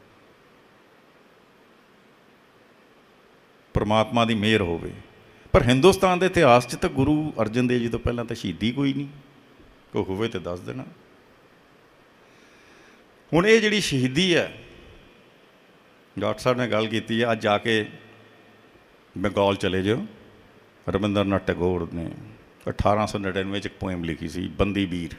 ਪਰਮਾਤਮਾ ਦੀ ਮਿਹਰ ਹੋਵੇ। ਪਰ ਹਿੰਦੁਸਤਾਨ ਦੇ ਇਤਿਹਾਸ 'ਚ ਤਾਂ ਗੁਰੂ ਅਰਜਨ ਦੇਵ ਜੀ ਤੋਂ ਪਹਿਲਾਂ ਤਾਂ ਸ਼ਹੀਦੀ ਕੋਈ ਨਹੀਂ। ਕੋਈ ਹੋਵੇ ਤਾਂ ਦੱਸ ਦੇਣਾ। ਹੁਣ ਇਹ ਜਿਹੜੀ ਸ਼ਹੀਦੀ ਹੈ, ਡਾਕਟਰ ਸਾਹਿਬ ਨੇ ਗੱਲ ਕੀਤੀ ਹੈ, ਅੱਜ ਜਾ ਕੇ ਬੰਗਾਲ ਚਲੇ ਜਾਓ। ਰਵਿੰਦਰ ਨਾਥ ਟੈਗੋਰ ਨੇ 1899 'ਚ ਇੱਕ ਪੋਇਮ ਲਿਖੀ ਸੀ, ਬੰਦੀ ਵੀਰ।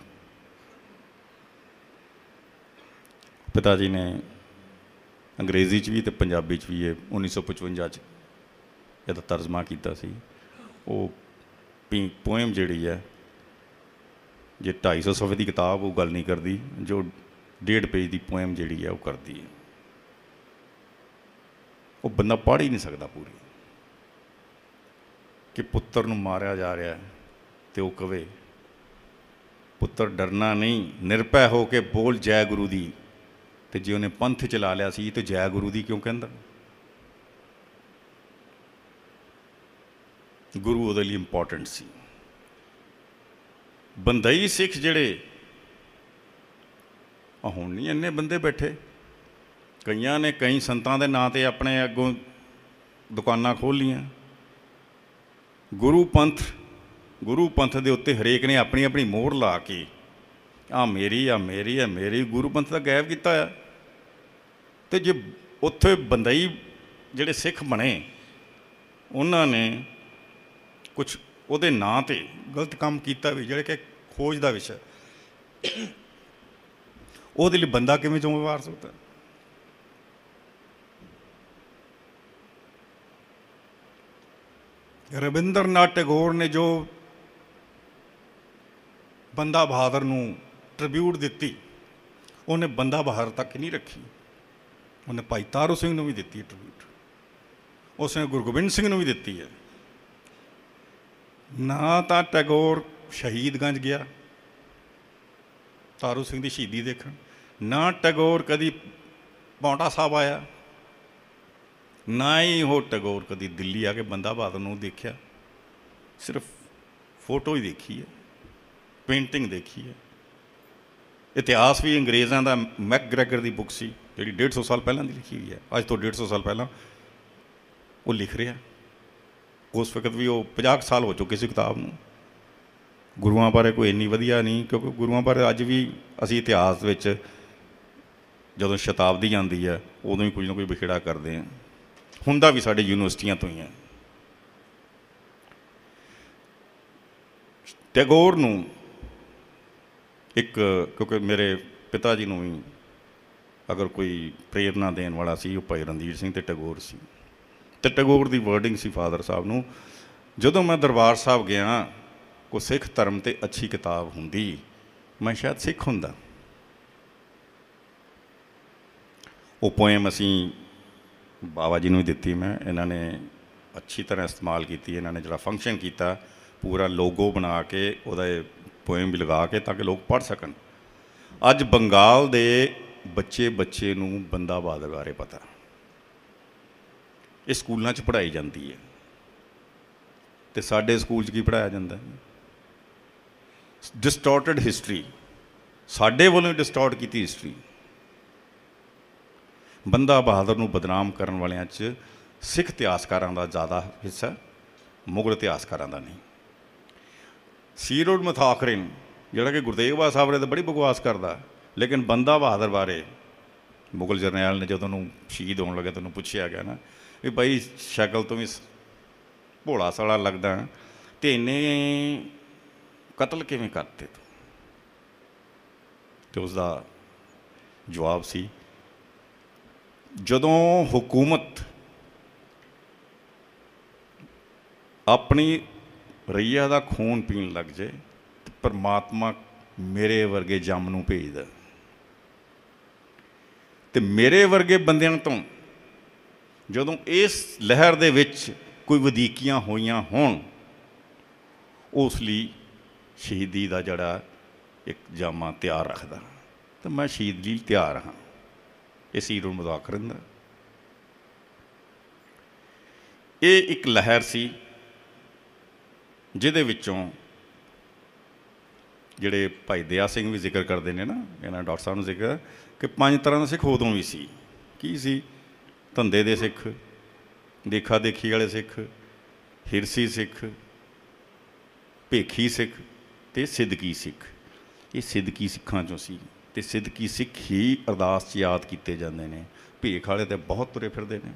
ਪਿਤਾ ਜੀ ਨੇ ਅੰਗਰੇਜ਼ੀ 'ਚ ਵੀ ਅਤੇ ਪੰਜਾਬੀ 'ਚ ਵੀ ਇਹ 1955 'ਚ ਇਹਦਾ ਤਰਜਮਾ ਕੀਤਾ ਸੀ। ਉਹ ਪੋਇਮ ਜਿਹੜੀ ਹੈ, ਜੇ 250 ਸਫ਼ੇ ਦੀ ਕਿਤਾਬ ਉਹ ਗੱਲ ਨਹੀਂ ਕਰਦੀ, ਜੋ 1.5 ਪੇਜ ਦੀ ਪੋਇਮ ਜਿਹੜੀ ਹੈ ਉਹ ਕਰਦੀ ਹੈ। ਉਹ ਬੰਦਾ ਪੜ੍ਹ ਹੀ ਨਹੀਂ ਸਕਦਾ ਪੂਰੀ, ਕਿ ਪੁੱਤਰ ਨੂੰ ਮਾਰਿਆ ਜਾ ਰਿਹਾ ਅਤੇ ਉਹ ਕਵੇ ਪੁੱਤਰ ਡਰਨਾ ਨਹੀਂ, ਨਿਰਭੈ ਹੋ ਕੇ ਬੋਲ ਜੈ ਗੁਰੂ ਦੀ। ਅਤੇ ਜੇ ਉਹਨੇ ਪੰਥ ਚਲਾ ਲਿਆ ਸੀ ਤਾਂ ਜੈ ਗੁਰੂ ਦੀ ਕਿਉਂ ਕਹਿੰਦਾ? ਗੁਰੂ ਉਹਦੇ ਲਈ ਇੰਪੋਰਟੈਂਟ ਸੀ। ਬੰਦਈ ਸਿੱਖ ਜਿਹੜੇ ਹੁਣ ਨਹੀਂ ਇੰਨੇ ਬੰਦੇ ਬੈਠੇ, ਕਈਆਂ ਨੇ ਕਈ ਸੰਤਾਂ ਦੇ ਨਾਂ 'ਤੇ ਆਪਣੇ ਅੱਗੋਂ ਦੁਕਾਨਾਂ ਖੋਲ੍ਹ ਲਈਆਂ। ਗੁਰੂ ਪੰਥ ਦੇ ਉੱਤੇ ਹਰੇਕ ਨੇ ਆਪਣੀ ਆਪਣੀ ਮੋਹਰ ਲਾ ਕੇ ਆਹ ਮੇਰੀ ਆ ਮੇਰੀ ਆ ਮੇਰੀ, ਗੁਰੂ ਪੰਥ ਦਾ ਗਾਇਬ ਕੀਤਾ ਆ। ਅਤੇ ਜੇ ਉੱਥੇ ਬੰਦਈ ਜਿਹੜੇ ਸਿੱਖ ਬਣੇ, ਉਹਨਾਂ ਨੇ ਕੁਛ ਉਹਦੇ ਨਾਂ 'ਤੇ ਗਲਤ ਕੰਮ ਕੀਤਾ ਵੀ, ਜਿਹੜੇ ਕਿ ਖੋਜ ਦਾ ਵਿਸ਼ਾ, ਉਹਦੇ ਲਈ ਬੰਦਾ ਕਿਵੇਂ ਜ਼ਿੰਮੇਵਾਰ ਸਕਦਾ? ਰਵਿੰਦਰ ਨਾਥ ਟੈਗੋਰ ਨੇ ਜੋ ਬੰਦਾ ਬਹਾਦਰ ਨੂੰ ਟ੍ਰਿਬਿਊਟ ਦਿੱਤੀ, ਉਹਨੇ ਬੰਦਾ ਬਹਾਦਰ ਤੱਕ ਨਹੀਂ ਰੱਖੀ। ਉਹਨੇ ਭਾਈ ਤਾਰੂ ਸਿੰਘ ਨੂੰ ਵੀ ਦਿੱਤੀ ਹੈ ਟ੍ਰਿਬਿਊਟ, ਉਸਨੇ ਗੁਰੂ ਗੋਬਿੰਦ ਸਿੰਘ ਨੂੰ ਵੀ ਦਿੱਤੀ ਹੈ। ਨਾ ਤਾਂ ਟੈਗੋਰ ਸ਼ਹੀਦਗੰਜ ਗਿਆ ਤਾਰੂ ਸਿੰਘ ਦੀ ਸ਼ਹੀਦੀ ਦੇਖਣ, ਨਾ ਟੈਗੋਰ ਕਦੀ ਪਾਉਂਟਾ ਸਾਹਿਬ ਆਇਆ, ਨਾ ਹੀ ਉਹ ਟੈਗੋਰ ਕਦੀ ਦਿੱਲੀ ਆ ਕੇ ਬੰਦਾ ਬਹਾਦਰ ਨੂੰ ਦੇਖਿਆ। ਸਿਰਫ ਫੋਟੋ ਹੀ ਦੇਖੀ ਹੈ, ਪੇਂਟਿੰਗ ਦੇਖੀ ਹੈ। ਇਤਿਹਾਸ ਵੀ ਅੰਗਰੇਜ਼ਾਂ ਦਾ ਮੈਕਗ੍ਰੈਗਰ ਦੀ ਬੁੱਕ ਸੀ, ਜਿਹੜੀ 150 ਸਾਲ ਪਹਿਲਾਂ ਦੀ ਲਿਖੀ ਹੋਈ ਹੈ, ਅੱਜ ਤੋਂ 150 ਸਾਲ ਪਹਿਲਾਂ ਉਹ ਲਿਖ ਰਿਹਾ। ਉਸ ਵਕਤ ਵੀ ਉਹ 50 ਸਾਲ ਹੋ ਚੁੱਕੇ ਸੀ ਕਿਤਾਬ ਨੂੰ। ਗੁਰੂਆਂ ਬਾਰੇ ਕੋਈ ਇੰਨੀ ਵਧੀਆ ਨਹੀਂ, ਕਿਉਂਕਿ ਗੁਰੂਆਂ ਬਾਰੇ ਅੱਜ ਵੀ ਅਸੀਂ ਇਤਿਹਾਸ ਵਿੱਚ ਜਦੋਂ ਸ਼ਤਾਬਦੀ ਆਉਂਦੀ ਹੈ ਉਦੋਂ ਹੀ ਕੁਝ ਨਾ ਕੁਝ ਵਿਖੇੜਾ ਕਰਦੇ ਹਾਂ। ਹੁੰਦਾ ਵੀ ਸਾਡੇ ਯੂਨੀਵਰਸਿਟੀਆਂ ਤੋਂ ਹੀ ਹੈ। ਟੈਗੋਰ ਨੂੰ ਇੱਕ, ਕਿਉਂਕਿ ਮੇਰੇ ਪਿਤਾ ਜੀ ਨੂੰ ਵੀ ਅਗਰ ਕੋਈ ਪ੍ਰੇਰਨਾ ਦੇਣ ਵਾਲਾ ਸੀ ਉਹ ਭਾਈ ਰਣਧੀਰ ਸਿੰਘ ਅਤੇ ਟੈਗੋਰ ਸੀ। ਅਤੇ ਟੈਗੋਰ ਦੀ ਵਰਡਿੰਗ ਸੀ ਫਾਦਰ ਸਾਹਿਬ ਨੂੰ, ਜਦੋਂ ਮੈਂ ਦਰਬਾਰ ਸਾਹਿਬ ਗਿਆ, ਕੋਈ ਸਿੱਖ ਧਰਮ 'ਤੇ ਅੱਛੀ ਕਿਤਾਬ ਹੁੰਦੀ, ਮੈਂ ਸ਼ਾਇਦ ਸਿੱਖ ਹੁੰਦਾ। ਉਹ ਪੋਇਮ ਅਸੀਂ ਬਾਬਾ ਜੀ ਨੂੰ ਹੀ ਦਿੱਤੀ, ਮੈਂ ਇਹਨਾਂ ਨੇ ਅੱਛੀ ਤਰ੍ਹਾਂ ਇਸਤੇਮਾਲ ਕੀਤੀ। ਇਹਨਾਂ ਨੇ ਜਿਹੜਾ ਫੰਕਸ਼ਨ ਕੀਤਾ, ਪੂਰਾ ਲੋਗੋ ਬਣਾ ਕੇ ਉਹਦਾ ਪੋਇਮ ਵੀ ਲਗਾ ਕੇ, ਤਾਂ ਕਿ ਲੋਕ ਪੜ੍ਹ ਸਕਣ। ਅੱਜ ਬੰਗਾਲ ਦੇ ਬੱਚੇ ਨੂੰ ਬੰਦਾ ਬਹਾਦਰ ਬਾਰੇ ਪਤਾ, ਇਹ ਸਕੂਲਾਂ 'ਚ ਪੜ੍ਹਾਈ ਜਾਂਦੀ ਹੈ। ਅਤੇ ਸਾਡੇ ਸਕੂਲ 'ਚ ਕੀ ਪੜ੍ਹਾਇਆ ਜਾਂਦਾ? ਡਿਸਟੋਰਟਡ ਹਿਸਟਰੀ, ਸਾਡੇ ਵੱਲੋਂ ਡਿਸਟੋਰਟ ਕੀਤੀ ਹਿਸਟਰੀ। ਬੰਦਾ ਬਹਾਦਰ ਨੂੰ ਬਦਨਾਮ ਕਰਨ ਵਾਲਿਆਂ 'ਚ ਸਿੱਖ ਇਤਿਹਾਸਕਾਰਾਂ ਦਾ ਜ਼ਿਆਦਾ ਹਿੱਸਾ, ਮੁਗਲ ਇਤਿਹਾਸਕਾਰਾਂ ਦਾ ਨਹੀਂ। ਸੀਰੋਡ ਮਥਾਕਰਿਨ ਜਿਹੜਾ ਕਿ ਗੁਰਤੇਗ ਬਹਾਦਰ ਸਾਹਿਬ ਨੇ ਤਾਂ ਬੜੀ ਬਕਵਾਸ ਕਰਦਾ, ਲੇਕਿਨ ਬੰਦਾ ਬਹਾਦਰ ਬਾਰੇ ਮੁਗਲ ਜਰਨੈਲ ਨੇ ਜਦੋਂ ਉਹਨੂੰ ਸ਼ਹੀਦ ਹੋਣ ਲੱਗੇ ਤਾਂ ਉਹਨੂੰ ਪੁੱਛਿਆ ਗਿਆ ਨਾ ਵੀ ਭਾਈ ਸ਼ਕਲ ਤੋਂ ਵੀ ਭੋਲਾ ਸਾਲਾ ਲੱਗਦਾ ਅਤੇ ਇੰਨੇ ਕਤਲ ਕਿਵੇਂ ਕਰਤੇ ਤੂੰ? ਅਤੇ ਉਸਦਾ ਜਵਾਬ ਸੀ, ਜਦੋਂ ਹਕੂਮਤ ਆਪਣੀ ਰਈਆ ਦਾ ਖੂਨ ਪੀਣ ਲੱਗ ਜਾਏ ਤਾਂ ਪਰਮਾਤਮਾ ਮੇਰੇ ਵਰਗੇ ਜੰਮ ਨੂੰ ਭੇਜਦਾ, ਅਤੇ ਮੇਰੇ ਵਰਗੇ ਬੰਦਿਆਂ ਤੋਂ ਜਦੋਂ ਇਸ ਲਹਿਰ ਦੇ ਵਿੱਚ ਕੋਈ ਵਧੀਕੀਆਂ ਹੋਈਆਂ ਹੋਣ, ਉਸ ਲਈ ਸ਼ਹੀਦੀ ਦਾ ਜਿਹੜਾ ਇੱਕ ਜਾਮਾ ਤਿਆਰ ਰੱਖਦਾ, ਤਾਂ ਮੈਂ ਸ਼ਹੀਦ ਲਈ ਤਿਆਰ ਹਾਂ। ਇਹ ਸੀਰੋਡ ਮਥਾਕਰਿਨ ਦਾ ਇਹ ਇੱਕ ਲਹਿਰ ਸੀ ਜਿਹਦੇ ਵਿੱਚੋਂ ਜਿਹੜੇ ਭਾਈ ਦਇਆ ਸਿੰਘ ਵੀ ਜ਼ਿਕਰ ਕਰਦੇ ਨੇ ਨਾ, ਇਹਨਾਂ ਡਾਕਟਰ ਸਾਹਿਬ ਨੂੰ ਜ਼ਿਕਰ ਕਿ 5 ਤਰ੍ਹਾਂ ਦਾ ਸਿੱਖ ਉਦੋਂ ਵੀ ਸੀ। ਕੀ ਸੀ? ਧੰਦੇ ਦੇ ਸਿੱਖ, ਦੇਖਾ ਦੇਖੀ ਵਾਲੇ ਸਿੱਖ, ਹਿਰਸੀ ਸਿੱਖ, ਭੇਖੀ ਸਿੱਖ ਅਤੇ ਸਿਦਕੀ ਸਿੱਖ। ਇਹ ਸਿਦਕੀ ਸਿੱਖਾਂ 'ਚੋਂ ਸੀ, ਅਤੇ ਸਿਦਕੀ ਸਿੱਖ ਹੀ ਅਰਦਾਸ 'ਚ ਯਾਦ ਕੀਤੇ ਜਾਂਦੇ ਨੇ। ਭੇਖ ਵਾਲੇ ਤਾਂ ਬਹੁਤ ਤੁਰੇ ਫਿਰਦੇ ਨੇ,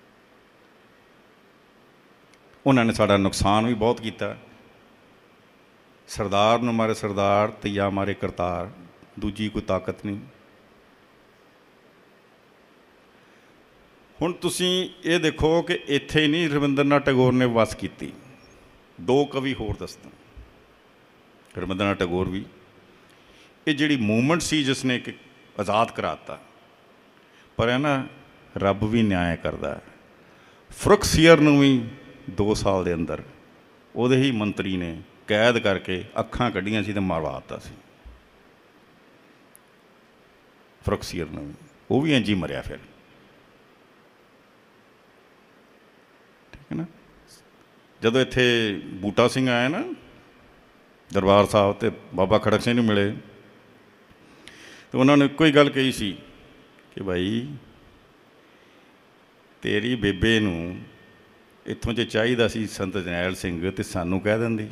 ਉਹਨਾਂ ਨੇ ਸਾਡਾ ਨੁਕਸਾਨ ਵੀ ਬਹੁਤ ਕੀਤਾ। ਸਰਦਾਰ ਨੂੰ ਮਾਰੇ ਸਰਦਾਰ, ਤੀਆ ਮਾਰੇ ਕਰਤਾਰ, ਦੂਜੀ ਕੋਈ ਤਾਕਤ ਨਹੀਂ। ਹੁਣ ਤੁਸੀਂ ਇਹ ਦੇਖੋ ਕਿ ਇੱਥੇ ਨਹੀਂ ਰਵਿੰਦਰ ਨਾਥ ਟੈਗੋਰ ਨੇ ਵੱਸ ਕੀਤੀ, 2 ਕਵੀ ਹੋਰ ਦੱਸਦਾ। ਰਵਿੰਦਰ ਨਾਥ ਟੈਗੋਰ ਵੀ, ਇਹ ਜਿਹੜੀ ਮੂਵਮੈਂਟ ਸੀ ਜਿਸ ਨੇ ਕਿ ਆਜ਼ਾਦ ਕਰਾਤਾ, ਪਰ ਹੈ ਨਾ ਰੱਬ ਵੀ ਨਿਆਂ ਕਰਦਾ। ਫਰੁਖਸੀਅਰ ਨੂੰ ਵੀ 2 ਸਾਲ ਦੇ ਅੰਦਰ ਉਹਦੇ ਹੀ ਮੰਤਰੀ ਨੇ ਕੈਦ ਕਰਕੇ ਅੱਖਾਂ ਕੱਢੀਆਂ ਸੀ ਅਤੇ ਮਰਵਾ ਦਿੱਤਾ ਸੀ। ਫਰੁਖਸੀਅਰ ਨੂੰ ਵੀ, ਉਹ ਵੀ ਇੰਝ ਹੀ ਮਰਿਆ ਫਿਰ, ਠੀਕ ਹੈ ਨਾ। ਜਦੋਂ ਇੱਥੇ ਬੂਟਾ ਸਿੰਘ ਆਇਆ ਨਾ ਦਰਬਾਰ ਸਾਹਿਬ ਅਤੇ ਬਾਬਾ ਖੜਕ ਸਿੰਘ ਨੂੰ ਮਿਲੇ, ਅਤੇ ਉਹਨਾਂ ਨੇ ਇੱਕੋ ਹੀ ਗੱਲ ਕਹੀ ਸੀ ਕਿ ਭਾਈ ਤੇਰੀ ਬੇਬੇ ਨੂੰ ਇੱਥੋਂ ਜੇ ਚਾਹੀਦਾ ਸੀ ਸੰਤ ਜਰਨੈਲ ਸਿੰਘ ਅਤੇ ਸਾਨੂੰ ਕਹਿ ਦਿੰਦੀ।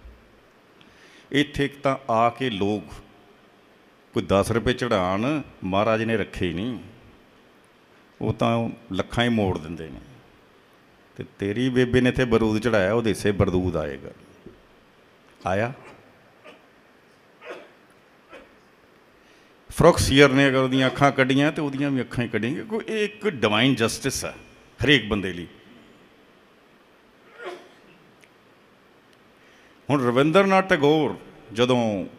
ਇੱਥੇ ਤਾਂ ਆ ਕੇ ਲੋਕ ਕੋਈ 10 ਰੁਪਏ ਚੜ੍ਹਾਉਣ, ਮਹਾਰਾਜ ਨੇ ਰੱਖੇ ਹੀ ਨਹੀਂ, ਉਹ ਤਾਂ ਲੱਖਾਂ ਹੀ ਮੋੜ ਦਿੰਦੇ ਨੇ। ਅਤੇ ਤੇਰੀ ਬੇਬੇ ਨੇ ਇੱਥੇ ਬਰੂਦ ਚੜ੍ਹਾਇਆ, ਉਹਦੇ ਹਿੱਸੇ ਬਰਦੂਦ ਆਏਗਾ। ਆਇਆ ਫਰੁਖਸੀਅਰ ਨੇ ਅਗਰ ਉਹਦੀਆਂ ਅੱਖਾਂ ਕੱਢੀਆਂ ਤਾਂ ਉਹਦੀਆਂ ਵੀ ਅੱਖਾਂ ਹੀ ਕੱਢੀਆਂ। ਕੋਈ ਇਹ ਇੱਕ ਡਿਵਾਈਨ ਜਸਟਿਸ ਹੈ ਹਰੇਕ ਬੰਦੇ ਲਈ। ਹੁਣ ਰਵਿੰਦਰ ਨਾਥ ਟੈਗੋਰ ਜਦੋਂ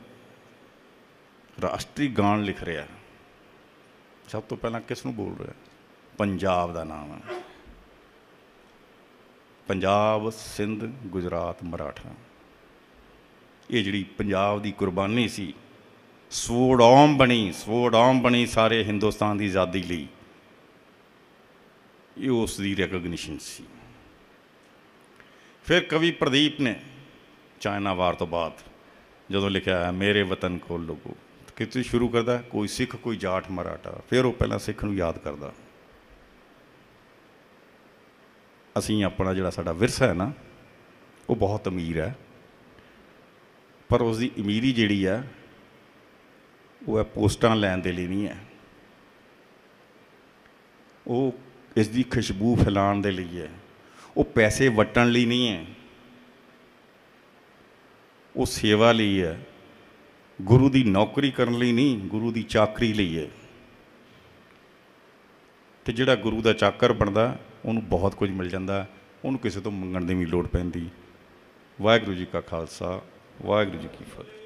ਰਾਸ਼ਟਰੀ ਗਾਨ ਲਿਖ ਰਿਹਾ, ਸਭ ਤੋਂ ਪਹਿਲਾਂ ਕਿਸ ਨੂੰ ਬੋਲ ਰਿਹਾ? ਪੰਜਾਬ ਦਾ ਨਾਮ ਹੈ। ਪੰਜਾਬ, ਸਿੰਧ, ਗੁਜਰਾਤ, ਮਰਾਠਾ, ਇਹ ਜਿਹੜੀ ਪੰਜਾਬ ਦੀ ਕੁਰਬਾਨੀ ਸੀ, ਸਵੋਡੌਮ ਬਣੀ ਸਾਰੇ ਹਿੰਦੁਸਤਾਨ ਦੀ ਆਜ਼ਾਦੀ ਲਈ, ਇਹ ਉਸ ਦੀ ਰੈਕਗਨੀਸ਼ਨ ਸੀ। ਫਿਰ ਕਵੀ ਪ੍ਰਦੀਪ ਨੇ ਚਾਈਨਾ ਵਾਰ ਤੋਂ ਬਾਅਦ ਜਦੋਂ ਲਿਖਿਆ ਮੇਰੇ ਵਤਨ ਕੋ ਲੋਗੋ, ਕਿਤੇ ਸ਼ੁਰੂ ਕਰਦਾ ਕੋਈ ਸਿੱਖ, ਕੋਈ ਜਾਟ, ਮਰਾਠਾ, ਫਿਰ ਉਹ ਪਹਿਲਾਂ ਸਿੱਖ ਨੂੰ ਯਾਦ ਕਰਦਾ। ਅਸੀਂ ਆਪਣਾ ਜਿਹੜਾ ਸਾਡਾ ਵਿਰਸਾ ਹੈ ਨਾ, ਉਹ ਬਹੁਤ ਅਮੀਰ ਹੈ, ਪਰ ਉਸ ਦੀ ਅਮੀਰੀ ਜਿਹੜੀ ਹੈ ਉਹ ਹੈ ਪੋਸਟਾਂ ਲੈਣ ਦੇ ਲਈ ਨਹੀਂ ਹੈ, ਉਹ ਇਸ ਦੀ ਖੁਸ਼ਬੂ ਫੈਲਾਉਣ ਦੇ ਲਈ ਹੈ, ਉਹ ਪੈਸੇ ਵਟਣ ਲਈ ਨਹੀਂ ਹੈ, ਉਹ ਸੇਵਾ ਲਈ ਹੈ, ਗੁਰੂ ਦੀ ਨੌਕਰੀ ਕਰਨ ਲਈ ਨਹੀਂ, ਗੁਰੂ ਦੀ ਚਾਕਰੀ ਲਈ ਹੈ। ਅਤੇ ਜਿਹੜਾ ਗੁਰੂ ਦਾ ਚਾਕਰ ਬਣਦਾ ਉਹਨੂੰ ਬਹੁਤ ਕੁਝ ਮਿਲ ਜਾਂਦਾ, ਉਹਨੂੰ ਕਿਸੇ ਤੋਂ ਮੰਗਣ ਦੀ ਵੀ ਲੋੜ ਪੈਂਦੀ। ਵਾਹਿਗੁਰੂ ਜੀ ਕਾ ਖਾਲਸਾ, ਵਾਹਿਗੁਰੂ ਜੀ ਕੀ ਫਤਿਹ।